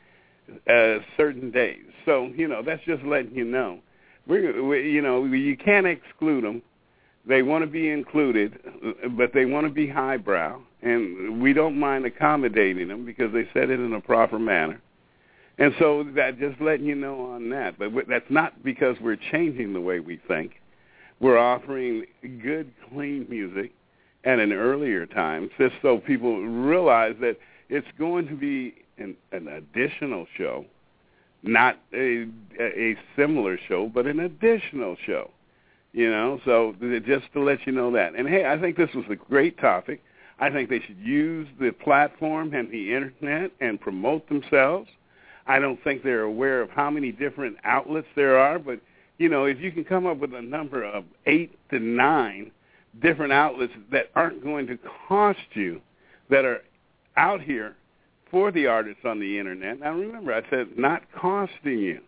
uh, certain days. So, you know, that's just letting you know. We're, we, you know, you can't exclude them. They want to be included, but they want to be highbrow. And we don't mind accommodating them because they said it in a proper manner. And so that just letting you know on that. But that's not because we're changing the way we think. We're offering good, clean music at an earlier time, just so people realize that it's going to be an, an additional show, not a, a similar show, but an additional show. You know, so just to let you know that. And, hey, I think this was a great topic. I think they should use the platform and the Internet and promote themselves. I don't think they're aware of how many different outlets there are, but, you know, if you can come up with a number of eight to nine different outlets that aren't going to cost you, that are out here for the artists on the Internet. Now, remember, I said not costing you.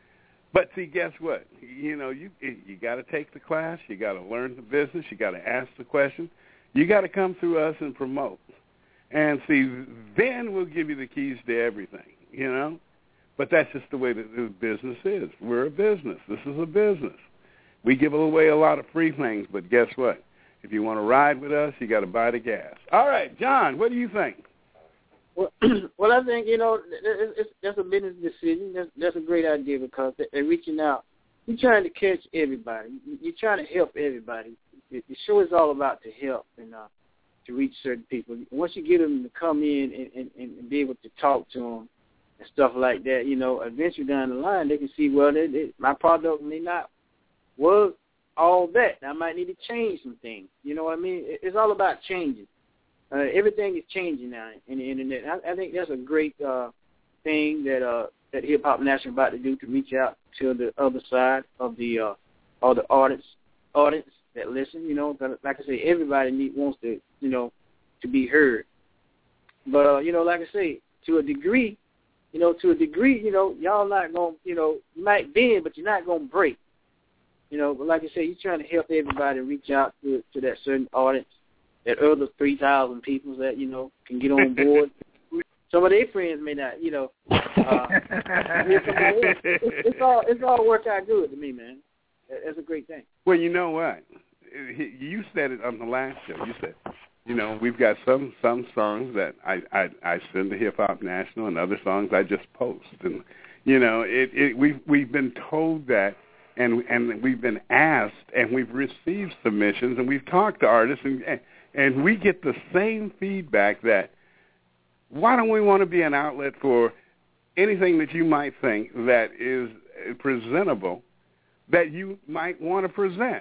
But see, guess what? You know, you you got to take the class. You got to learn the business. You got to ask the question. You got to come through us and promote. And see, then we'll give you the keys to everything, you know. But that's just the way that the business is. We're a business. This is a business. We give away a lot of free things, but guess what? If you want to ride with us, you got to buy the gas. All right, John, what do you think? Well, well, I think, you know, it's, it's, that's a business decision. That's, that's a great idea because they're reaching out. You're trying to catch everybody. You're trying to help everybody. The show is all about to help and uh, to reach certain people. Once you get them to come in and, and, and be able to talk to them and stuff like that, you know, eventually down the line they can see, well, they, they, my product may not work all that. I might need to change some things. You know what I mean? It's all about changing. Uh, everything is changing now in the Internet. I, I think that's a great uh, thing that uh, that Hip Hop National about to do to reach out to the other side of the uh, all the audience audience that listen. You know, like I say, everybody need, wants to you know to be heard. But uh, you know, like I say, to a degree, you know, to a degree, you know, y'all not gonna you know you might bend, but you're not gonna break. You know, but like I say, you're trying to help everybody reach out to to that certain audience. That other three thousand people that, you know, can get on board. Some of their friends may not, you know. Uh, it's, it's all it's all worked out good to me, man. It's a great thing. Well, you know what? You said it on the last show. You said, you know, we've got some some songs that I, I, I send to Hip Hop National and other songs I just post. And, you know, it, it we've, we've been told that. And and we've been asked, and we've received submissions, and we've talked to artists, and and we get the same feedback that, why don't we want to be an outlet for anything that you might think that is presentable, that you might want to present?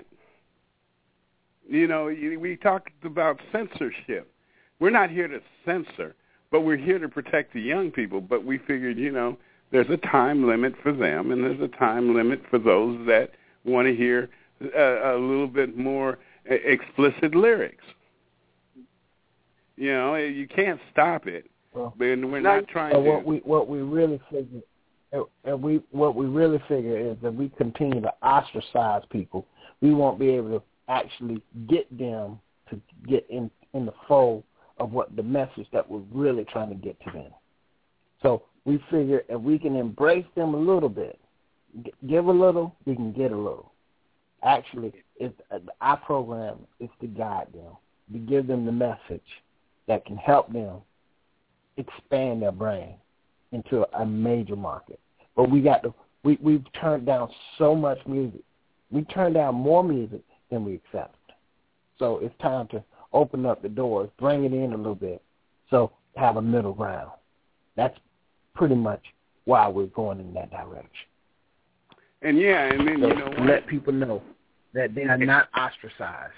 You know, we talked about censorship. We're not here to censor, but we're here to protect the young people. But we figured, you know, there's a time limit for them, and there's a time limit for those that want to hear a, a little bit more explicit lyrics. You know, you can't stop it, well, but we're not trying uh, to. What we what we really figure, and we what we really figure is that we continue to ostracize people, we won't be able to actually get them to get in in the fold of what the message that we're really trying to get to them. So we figure if we can embrace them a little bit, g- give a little, we can get a little. Actually, it's, uh, our program is to guide them, to give them the message that can help them expand their brand into a major market. But we got to, we, we've turned down so much music. We turned down more music than we accept. So it's time to open up the doors, bring it in a little bit, so have a middle ground. That's pretty much why we're going in that direction. And yeah, and then so you know what? Let people know that they are not ostracized.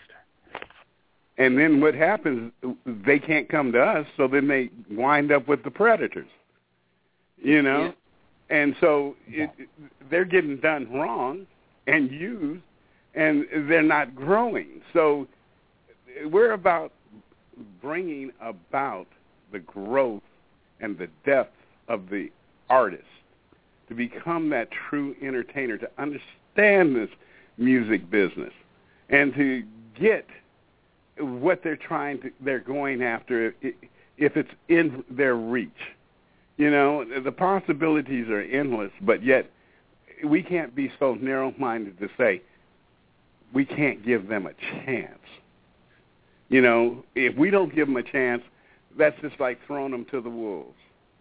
And then what happens, they can't come to us, so then they wind up with the predators, you know? Yeah. And so it, they're getting done wrong and used, and they're not growing. So we're about bringing about the growth and the depth of the artist to become that true entertainer, to understand this music business, and to get what they're trying to, they're going after, if it's in their reach. You know, the possibilities are endless, but yet we can't be so narrow-minded to say we can't give them a chance. You know, if we don't give them a chance, that's just like throwing them to the wolves.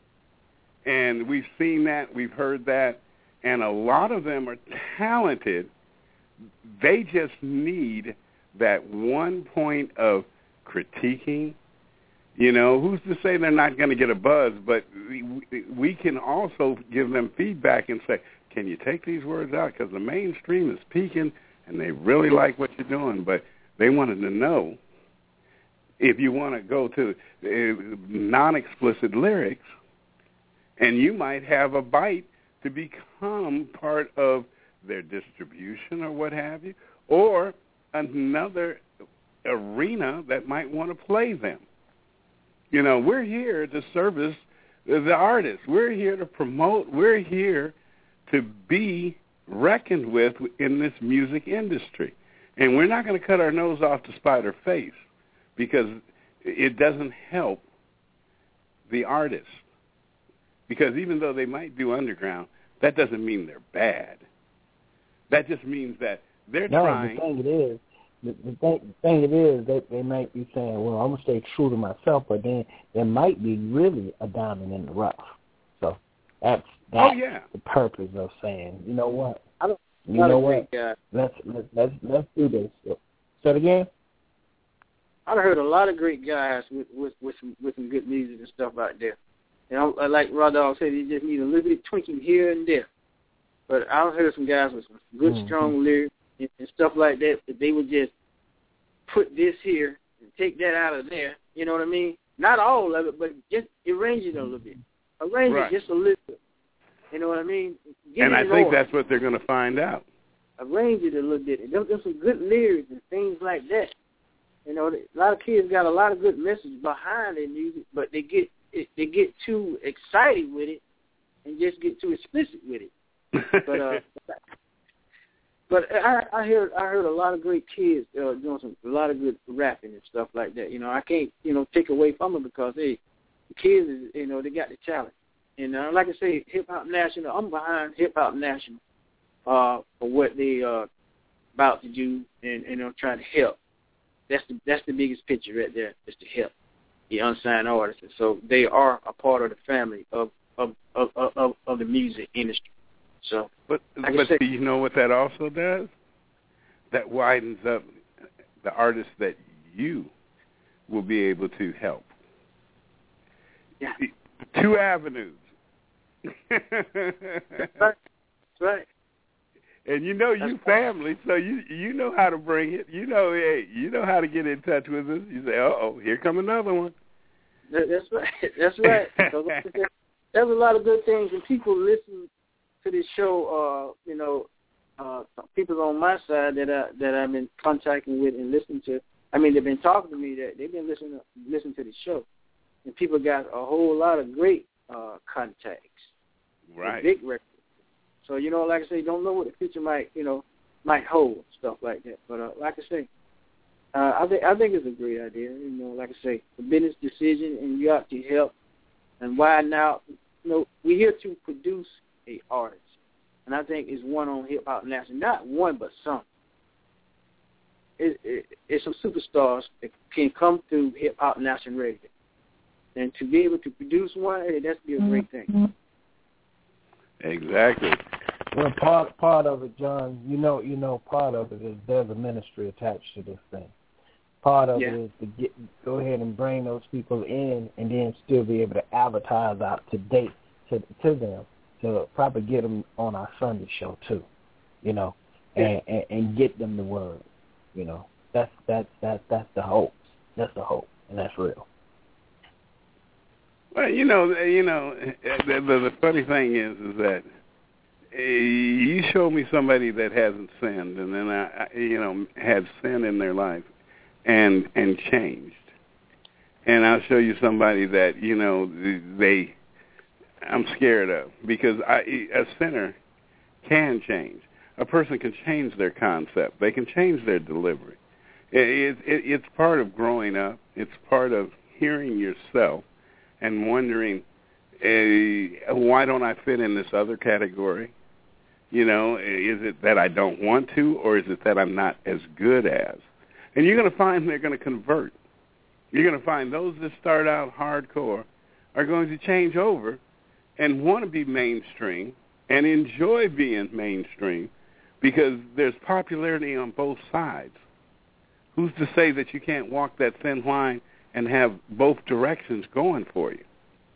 And we've seen that, we've heard that, and a lot of them are talented. They just need that one point of critiquing. You know, who's to say they're not going to get a buzz, but we, we can also give them feedback and say, can you take these words out? Because the mainstream is peaking, and they really like what you're doing, but they wanted to know if you want to go to uh, non-explicit lyrics, and you might have a bite to become part of their distribution or what have you, or another arena that might want to play them. You know, we're here to service the artists. We're here to promote. We're here to be reckoned with in this music industry. And we're not going to cut our nose off to spite our face, because it doesn't help the artists. Because even though they might do underground, that doesn't mean they're bad. That just means that they're no, trying. No, the thing it is, the, the, thing, the thing it is, they, they might be saying, well, I'm going to stay true to myself, but then there might be really a diamond in the rough. So that's, that's oh, yeah. the purpose of saying, you know what? I don't, you know what? Let's, let's, let's, let's do this. Say it again? I've heard a lot of great guys with, with, with, some, with some good music and stuff out there. You know, like Rod Dog said, you just need a little bit of tweaking here and there. But I've heard some guys with some good, mm-hmm. strong lyrics and, and stuff like that, that they would just put this here and take that out of there. You know what I mean? Not all of it, but just arrange it a little bit. Arrange right. it just a little bit. You know what I mean? Get and I think order. That's what they're going to find out. Arrange it a little bit. There's, there's some good lyrics and things like that. You know, a lot of kids got a lot of good message behind their music, but they get they get too excited with it and just get too explicit with it. But uh, but I, I heard I heard a lot of great kids uh, doing some a lot of good rapping and stuff like that. You know, I can't you know take away from them because hey, the kids is, you know they got the talent. And uh, like I say, Hip Hop National, I'm behind Hip Hop National uh, for what they uh about to do and you know trying to help. That's the that's the biggest picture right there, is to help the unsigned artists. And so they are a part of the family of of of of, of the music industry. So, but but say, do you know what that also does? That widens up the artists that you will be able to help. Yeah, two avenues. That's right. That's right. And you know you family, so you you know how to bring it. You know, hey, you know how to get in touch with us. You say, uh-oh, here come another one. That's right. That's right. There's a lot of good things, and people listen to this show. Uh, you know, uh, people on my side that I that I've been contacting with and listening to. I mean, they've been talking to me that they've been listening to, listening to the show, and people got a whole lot of great uh, contacts. Right. Big records. So, you know, like I say, don't know what the future might, you know, might hold, stuff like that. But uh, like I say, uh, I think I think it's a great idea. You know, like I say, a business decision, and you have to help and widen out, you know, we're here to produce a artist, and I think it's one on Hip Hop National, not one but some. It, it, it's some superstars that can come through Hip Hop National Radio, and to be able to produce one, hey, that's be a great thing. Exactly. Well, part part of it, John, you know, you know, part of it is there's a ministry attached to this thing. Part of yeah. it is to get go ahead and bring those people in, and then still be able to advertise out to date to to them to probably get them on our Sunday show too, you know, and, and, and get them the word, you know. That's that's that's that's the hope. That's the hope, and that's real. Well, you know, you know, the, the, the funny thing is, is that uh, you show me somebody that hasn't sinned, and then I, I, you know, had sin in their life, and and changed, and I'll show you somebody that you know they, I'm scared of, because I, a sinner can change. A person can change their concept. They can change their delivery. It, it, it's part of growing up. It's part of hearing yourself and wondering, uh, why don't I fit in this other category? You know, is it that I don't want to, or is it that I'm not as good as? And you're going to find they're going to convert. You're going to find those that start out hardcore are going to change over and want to be mainstream and enjoy being mainstream, because there's popularity on both sides. Who's to say that you can't walk that thin line and have both directions going for you?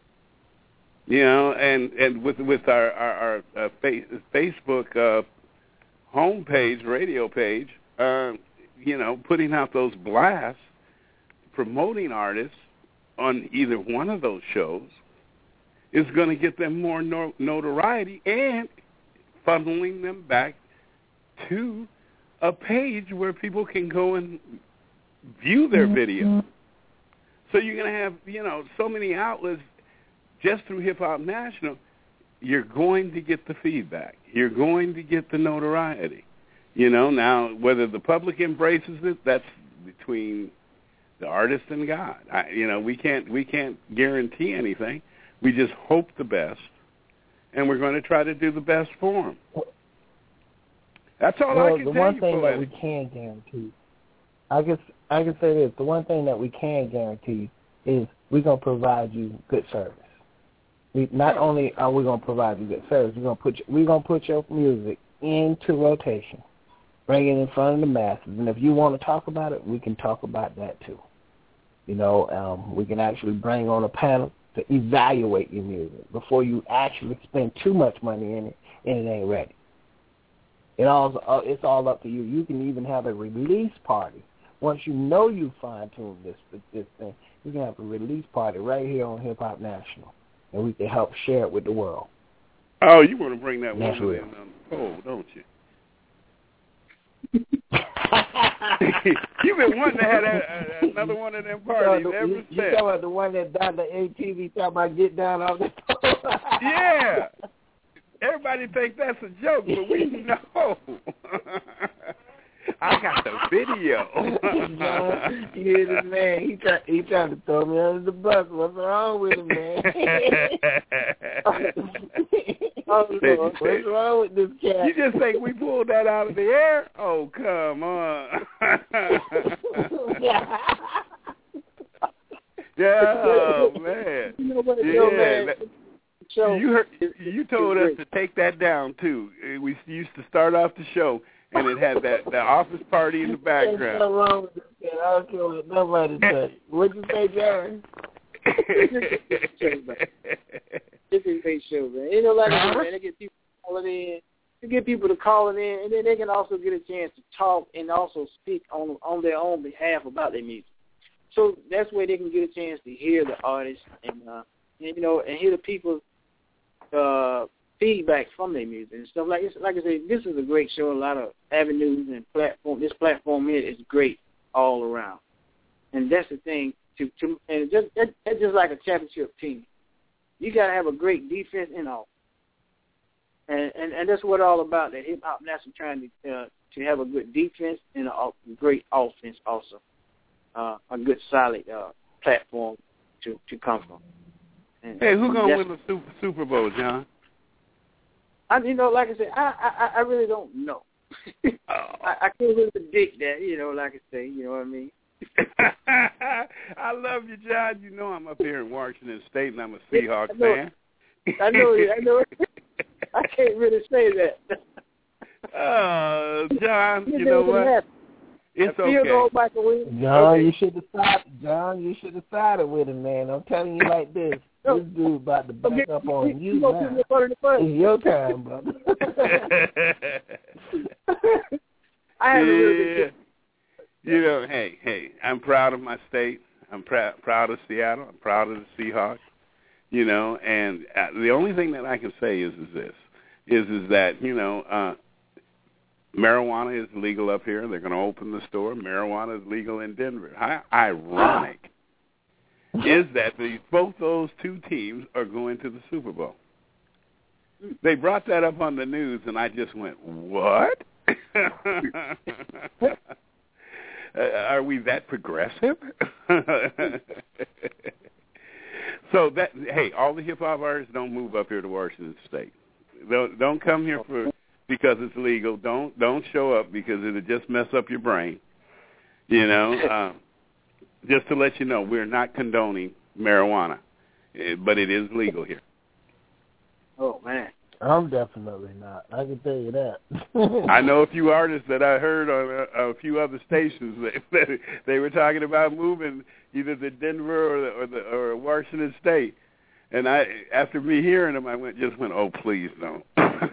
You know, and, and with with our, our, our uh, Facebook uh, homepage, radio page, uh, you know, putting out those blasts, promoting artists on either one of those shows is going to get them more no- notoriety and funneling them back to a page where people can go and view their video. So you're going to have, you know, so many outlets just through Hip Hop National. You're going to get the feedback. You're going to get the notoriety. You know, now whether the public embraces it, that's between the artist and God. I, you know, we can't we can't guarantee anything. We just hope the best, and we're going to try to do the best for them. That's all well, I can the tell one you, thing poetic. that we can guarantee, I guess I can say this: the one thing that we can guarantee is we're gonna provide you good service. We not only are we gonna provide you good service, we're gonna put you, we're gonna put your music into rotation, bring it in front of the masses, and if you want to talk about it, we can talk about that too. You know, um, we can actually bring on a panel to evaluate your music before you actually spend too much money in it and it ain't ready. It all it's all up to you. You can even have a release party. Once you know you fine-tuned this this thing, you can have a release party right here on Hip Hop National, and we can help share it with the world. Oh, you want to bring that That's one real. in on the pole, don't you? You've been wanting to have that, uh, another one of them parties you, ever you, since. You talking about the one that Doctor A T V talking about get down off the pole? Yeah. Everybody thinks that's a joke, but we know. I got the video. John, you hear this man? He try, he trying to throw me under the bus. What's wrong with him, man? Oh, Lord, what's wrong with this cat? You just think we pulled that out of the air? Oh, come on. Yeah, oh, man. You know what, yeah, yo, man. that, Show. you heard, you told us to take that down too. We used to start off the show, and it had that the office party in the background. There's nothing wrong with this cat. I don't care what nobody says. What'd you say, Jerry? This is a great show, man. You know, like I said, man, they get people calling in. You get people to call it in, and then they can also get a chance to talk and also speak on on their own behalf about their music. So that's where they can get a chance to hear the artist and, uh, and you know, and hear the people's uh, feedback from their music and stuff like this. Like I said, this is a great show. A lot of avenues and platform. This platform here is great all around, and that's the thing. To to and just that, that's just like a championship team. You got to have a great defense and all, and and, and that's what all about. That Hip Hop National trying to uh, to have a good defense and a great offense also, uh, a good solid uh, platform to to come from. And hey, who's gonna win the Super, Super Bowl, John? I, you know, like I said, I, I, I really don't know. oh. I, I can't really predict that. You know, like I say, you know what I mean. I love you, John. You know I'm up here in Washington State, and I'm a Seahawks I know, fan. I know it. I know it. I can't really say that. Oh, uh, John, you know what? It's okay. John, okay. you should have sided. John, you should have sided with him, man. I'm telling you like this. This dude about to back up on you now. It's your time, brother. I have yeah. a really good You know, hey, hey, I'm proud of my state. I'm pr- proud of Seattle. I'm proud of the Seahawks. You know, and uh, the only thing that I can say is is this, is is that, you know, uh, marijuana is legal up here. They're going to open the store. Marijuana is legal in Denver. How ironic is that the, both those two teams are going to the Super Bowl? They brought that up on the news, and I just went, what? uh, are we that progressive? So that, hey, all the hip hop artists don't move up here to Washington State. Don't don't come here for because it's legal. Don't don't show up because it'll just mess up your brain. You know, uh, just to let you know, we're not condoning marijuana, but it is legal here. Oh man, I'm definitely not. I can tell you that. I know a few artists that I heard on a, a few other stations that, that they were talking about moving either to Denver or the, or, the, or Washington State, and I, after me hearing them, I went just went, oh please don't.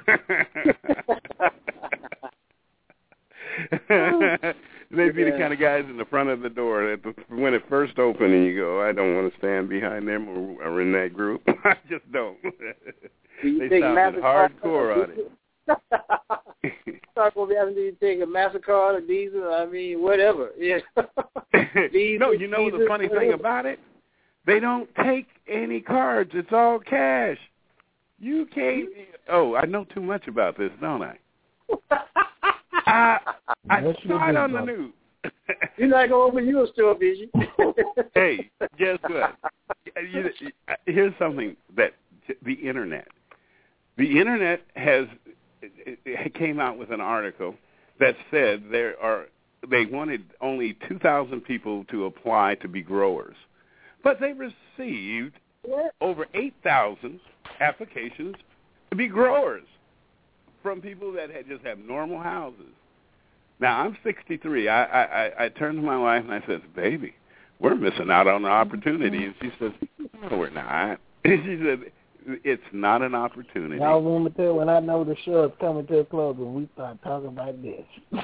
They'd be the kind of guys in the front of the door that the, when it first opened, and you go, I don't want to stand behind them or, or in that group. I just don't. They sounded hardcore on it. Start going to be having to take a MasterCard or Visa, I mean, whatever. Yeah. Visa, no, you know Visa, the funny whatever. thing about it? They don't take any cards. It's all cash. You can't. Oh, I know too much about this, don't I? I, I saw it on the news. You're not going to open your store, is you? Hey, guess what? Here's something that the Internet. The Internet has it came out with an article that said there are they wanted only two thousand people to apply to be growers, but they received over eight thousand applications to be growers from people that had just have normal houses. Now, I'm sixty-three. I, I, I turned to my wife and I said, baby, we're missing out on an opportunity. And she says, no, we're not. And she said, it's not an opportunity. I want to tell when I know the show is coming to a close when we start talking about this.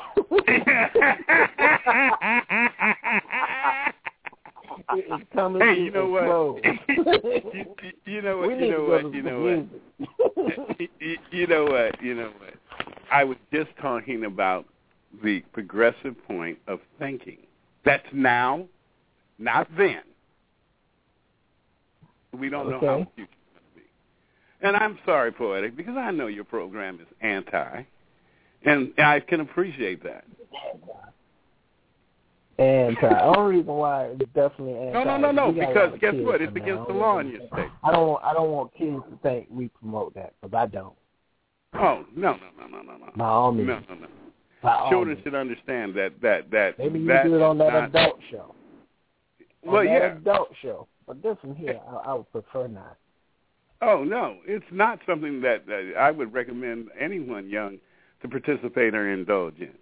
It's coming hey, to you know what? you, you know what? You know what? You know what? you, you know what? You know what? I was just talking about the progressive point of thinking. That's now, not then. We don't know okay. how the future is going to be. And I'm sorry, Poetic, because I know your program is anti, and I can appreciate that. Anti. The only reason why it's definitely anti. No, no, no, no. Because guess what? It's against the law in your state. I don't. Want, I don't want kids to think we promote that because I don't. Oh no, no, no, no, no, no. By all means. No, no, no. By Children should understand that that that. Maybe you that do it on that not, adult show. Well, on yeah. That adult show, but this one here, I, I would prefer not. Oh no, it's not something that uh, I would recommend anyone young to participate or indulge in.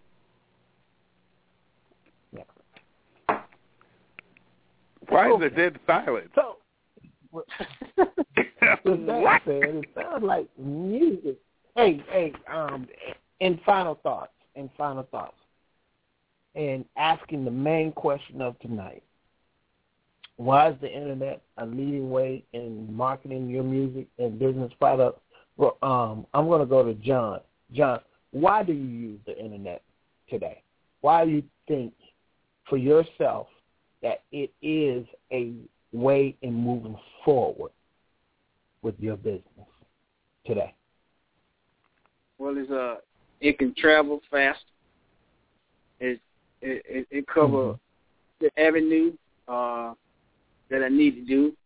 Why okay. is there dead silence? So, with that said, it sounds like music. Hey, hey, um, in final thoughts, in final thoughts, and asking the main question of tonight, why is the internet a leading way in marketing your music and business products? Well, um, I'm going to go to John. John, why do you use the internet today? Why do you think, for yourself, that it is a way in moving forward with your business today? Well, it's uh, it can travel fast. It it it, it covers mm-hmm. the avenue uh, that I need to do.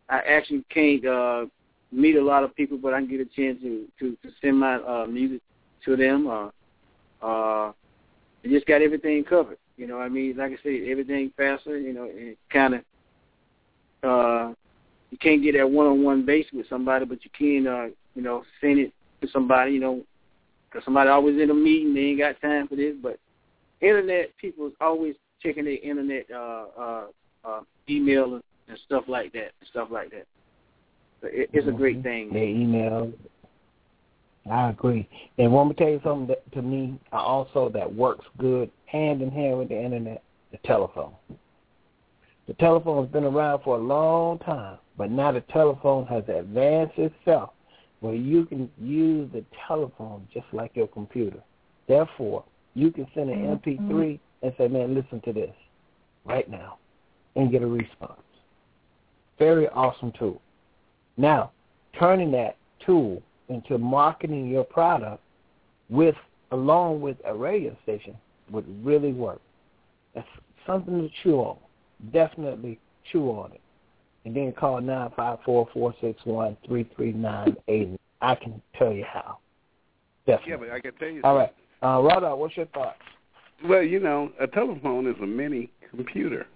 I actually can't uh, meet a lot of people, but I can get a chance to, to, to send my uh, music to them. Uh, uh, I just got everything covered. You know what I mean? Like I said, everything faster, you know, and kind of, uh, you can't get that one-on-one base with somebody, but you can, uh, you know, send it to somebody, you know, because somebody always in a meeting, they ain't got time for this, but internet, people is always checking their internet uh, uh, uh, email and stuff like that, and stuff like that. So it, it's mm-hmm. a great thing. Their email. I agree. And want me to tell you something that, to me, also that works good hand in hand with the internet, the telephone. The telephone has been around for a long time, but now the telephone has advanced itself where you can use the telephone just like your computer. Therefore, you can send an M P three and say, man, listen to this right now, and get a response. Very awesome tool. Now, turning that tool into marketing your product with, along with a radio station would really work. That's something to chew on. Definitely chew on it. And then call nine five four, four six one, three three nine eight. I can tell you how. Definitely. Yeah, but I can tell you. All right. Uh, Rada, what's your thoughts? Well, you know, a telephone is a mini computer.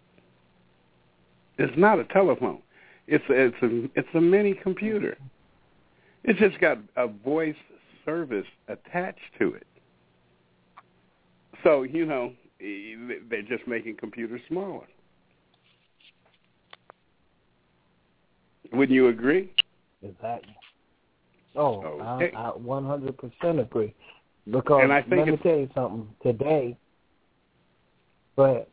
It's not a telephone. It's a, it's a it's a mini computer. It's just got a voice service attached to it. So, you know, they're just making computers smaller. Wouldn't you agree? Exactly. Oh, okay. I, I one hundred percent agree. Because and I think let me tell you something. Today, go ahead.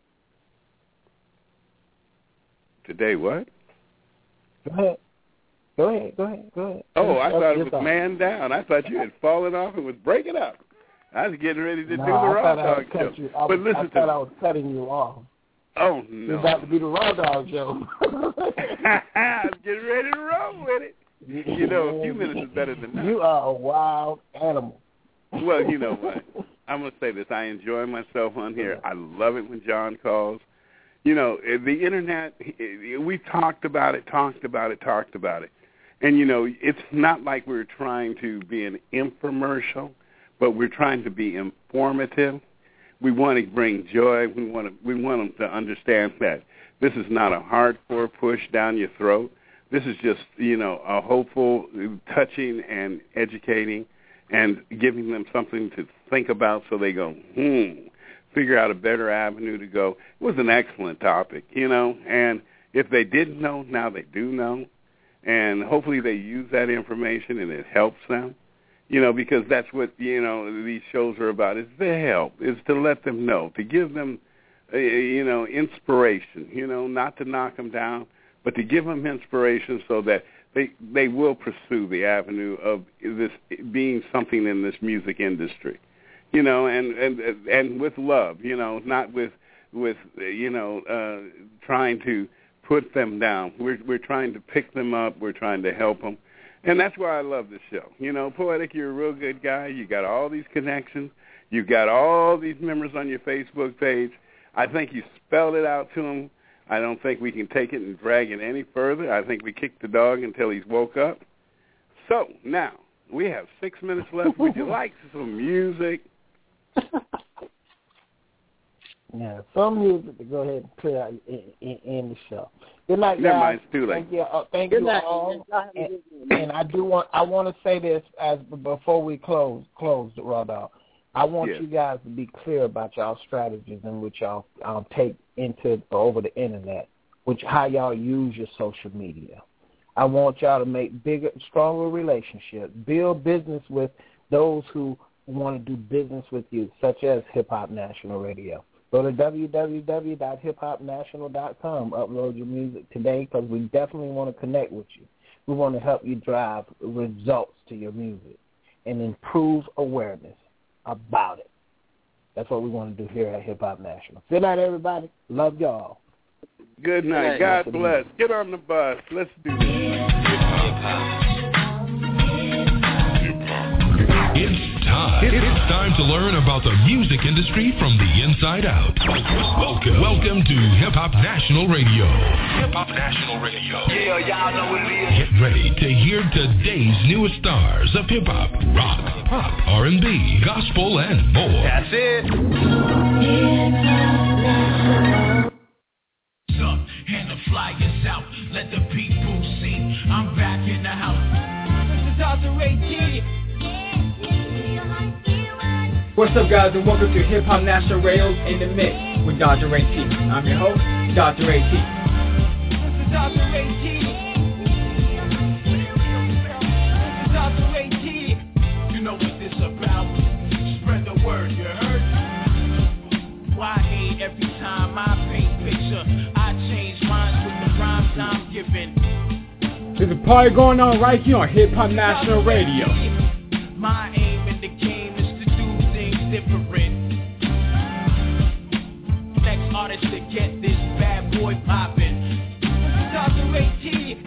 Today what? Go ahead. Go ahead. Go ahead. Go ahead. Oh, I That's thought it was thought. man down. I thought you had fallen off and was breaking up. I was getting ready to no, do the I Raw Dog show. You. I but was, listen I to thought me. I was cutting you off. Oh, no. You're about to be the Raw Dog show. I was getting ready to roll with it. You know, a few minutes is better than nothing. You are a wild animal. Well, you know what? I'm going to say this. I enjoy myself on here. I love it when John calls. You know, the Internet, we talked about it, talked about it, talked about it. And, you know, it's not like we're trying to be an infomercial, but we're trying to be informative. We want to bring joy. We want to, we want them to understand that this is not a hardcore push down your throat. This is just, you know, a hopeful, touching, and educating, and giving them something to think about so they go, hmm, figure out a better avenue to go. It was an excellent topic, you know, and if they didn't know, now they do know, and hopefully they use that information and it helps them, you know, because that's what, you know, these shows are about, is to help, is to let them know, to give them, uh, you know, inspiration, you know, not to knock them down, but to give them inspiration so that they they will pursue the avenue of this being something in this music industry, you know, and and and with love, you know, not with with you know uh, trying to put them down. We're we're trying to pick them up. We're trying to help them, and that's why I love this show. You know, Poetic, you're a real good guy. You got all these connections. You got all these members on your Facebook page. I think you spelled it out to them. I don't think we can take it and drag it any further. I think we kicked the dog until he's woke up. So, now, we have six minutes left. Would you like some music? Yeah, some music to go ahead and clear out in, in, in the show. Good night, guys. Never mind, it's too late. Thank you, uh, thank Good you night. all. And, and I do want I want to say this as before we close close the Raw Dog. I want yes. you guys to be clear about y'all strategies in which y'all um, take into over the internet, which how y'all use your social media. I want y'all to make bigger, stronger relationships, build business with those who want to do business with you, such as Hip Hop National Radio. Go to w w w dot hip hop national dot com. Upload your music today because we definitely want to connect with you. We want to help you drive results to your music and improve awareness about it. That's what we want to do here at Hip Hop National. Good night, everybody. Love y'all. Good night. God bless. Get on the bus. Let's do this. It's time. It's time to learn about the music industry from the inside out. Welcome, welcome to Hip Hop National Radio. Hip Hop National Radio. Yeah, y'all know what it is. Get ready to hear today's newest stars of hip hop, rock, pop, R and B, gospel, and more. That's it. Up and the flyers out. Let the people see. I'm back in the house. This is Doctor A T. What's up, guys, and welcome to Hip Hop National Radio in the Mix with Doctor A T. I'm your host, Doctor A T. This is Doctor A T. This is Doctor A T. You know what this about? Spread the word, you heard? Why hate every time I paint picture? I change minds with the rhymes I'm giving. There's a party going on right here on Hip Hop National Radio. My aim in the game is to do things different. Next artist to get this bad boy poppin'. This is Doctor A T.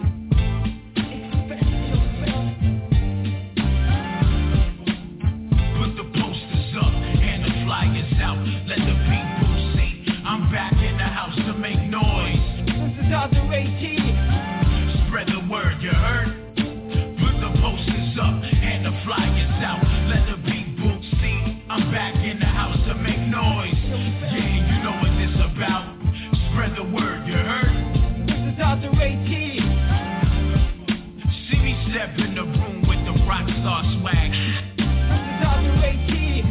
Put the posters up and the flyers out. Let the people see I'm back in the house to make noise. This is Doctor A T. Spread the word, you heard? Put the posters up and the flyers out. Let the people see I'm back in the house to make noise. Yeah, you know what this about. Spread the word, you heard? This is Doctor A T. See me step in the room with the rock star swag. This is Doctor A T.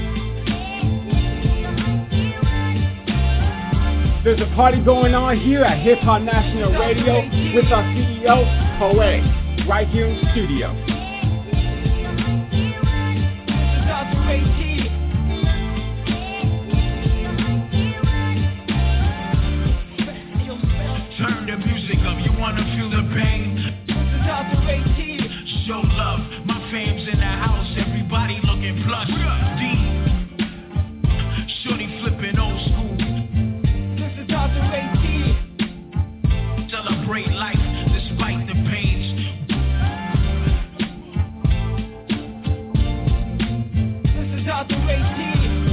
There's a party going on here at Hip Hop National Radio with our C E O, Poe, right here in the studio. This is Doctor A T. Turn the music up, you wanna feel the bang? This is Doctor A T. Show love, my fame's in the house, everybody looking plush. D. Shorty flipping old school. This is Doctor A T. Celebrate life despite the pains. This is Doctor A T.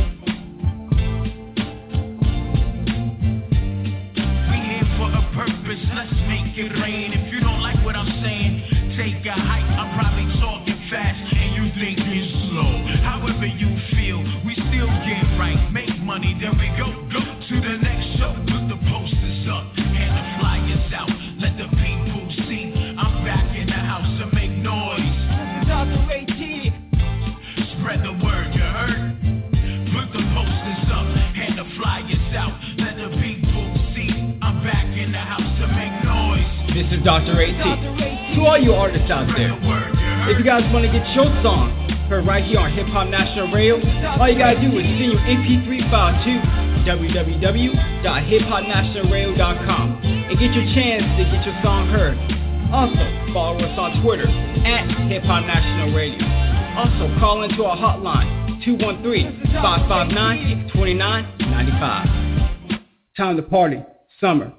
Purpose, let's make it rain. If you don't like what I'm saying, take a hike. I'm probably talking fast and you thinking slow. However you feel, we still get right. Make money, then we go, go to the next show. Put the posters up and the flyers out. Let the people see I'm back in the house to make noise. This is Doctor A T. Spread the word, you heard? Put the posters up and the flyers out. Let the people see I'm back in the house to make noise. This is Doctor A T. To all you artists out there, if you guys want to get your song heard right here on Hip Hop National Radio, all you gotta do is send your M P three file to w w w dot hip hop national radio dot com and get your chance to get your song heard. Also, follow us on Twitter at Hip Hop National Radio. Also, call into our hotline two one three, five five nine, two nine nine five. Time to party. Summer.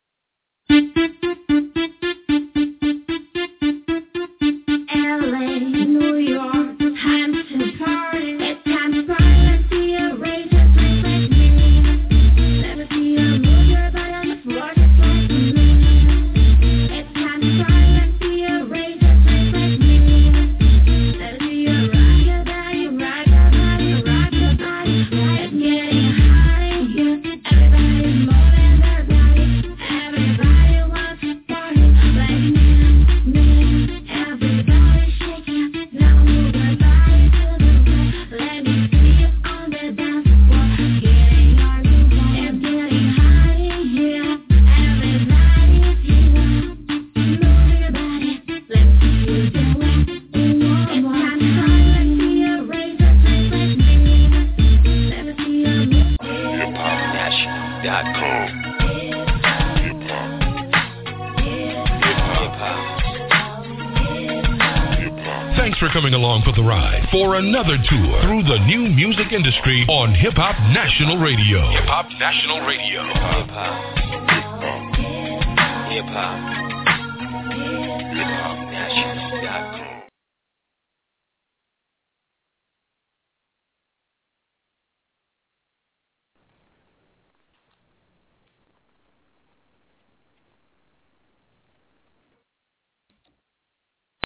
Coming along for the ride for another tour through the new music industry on Hip Hop National Radio. Hip Hop National Radio. Hip Hop. Hip Hop.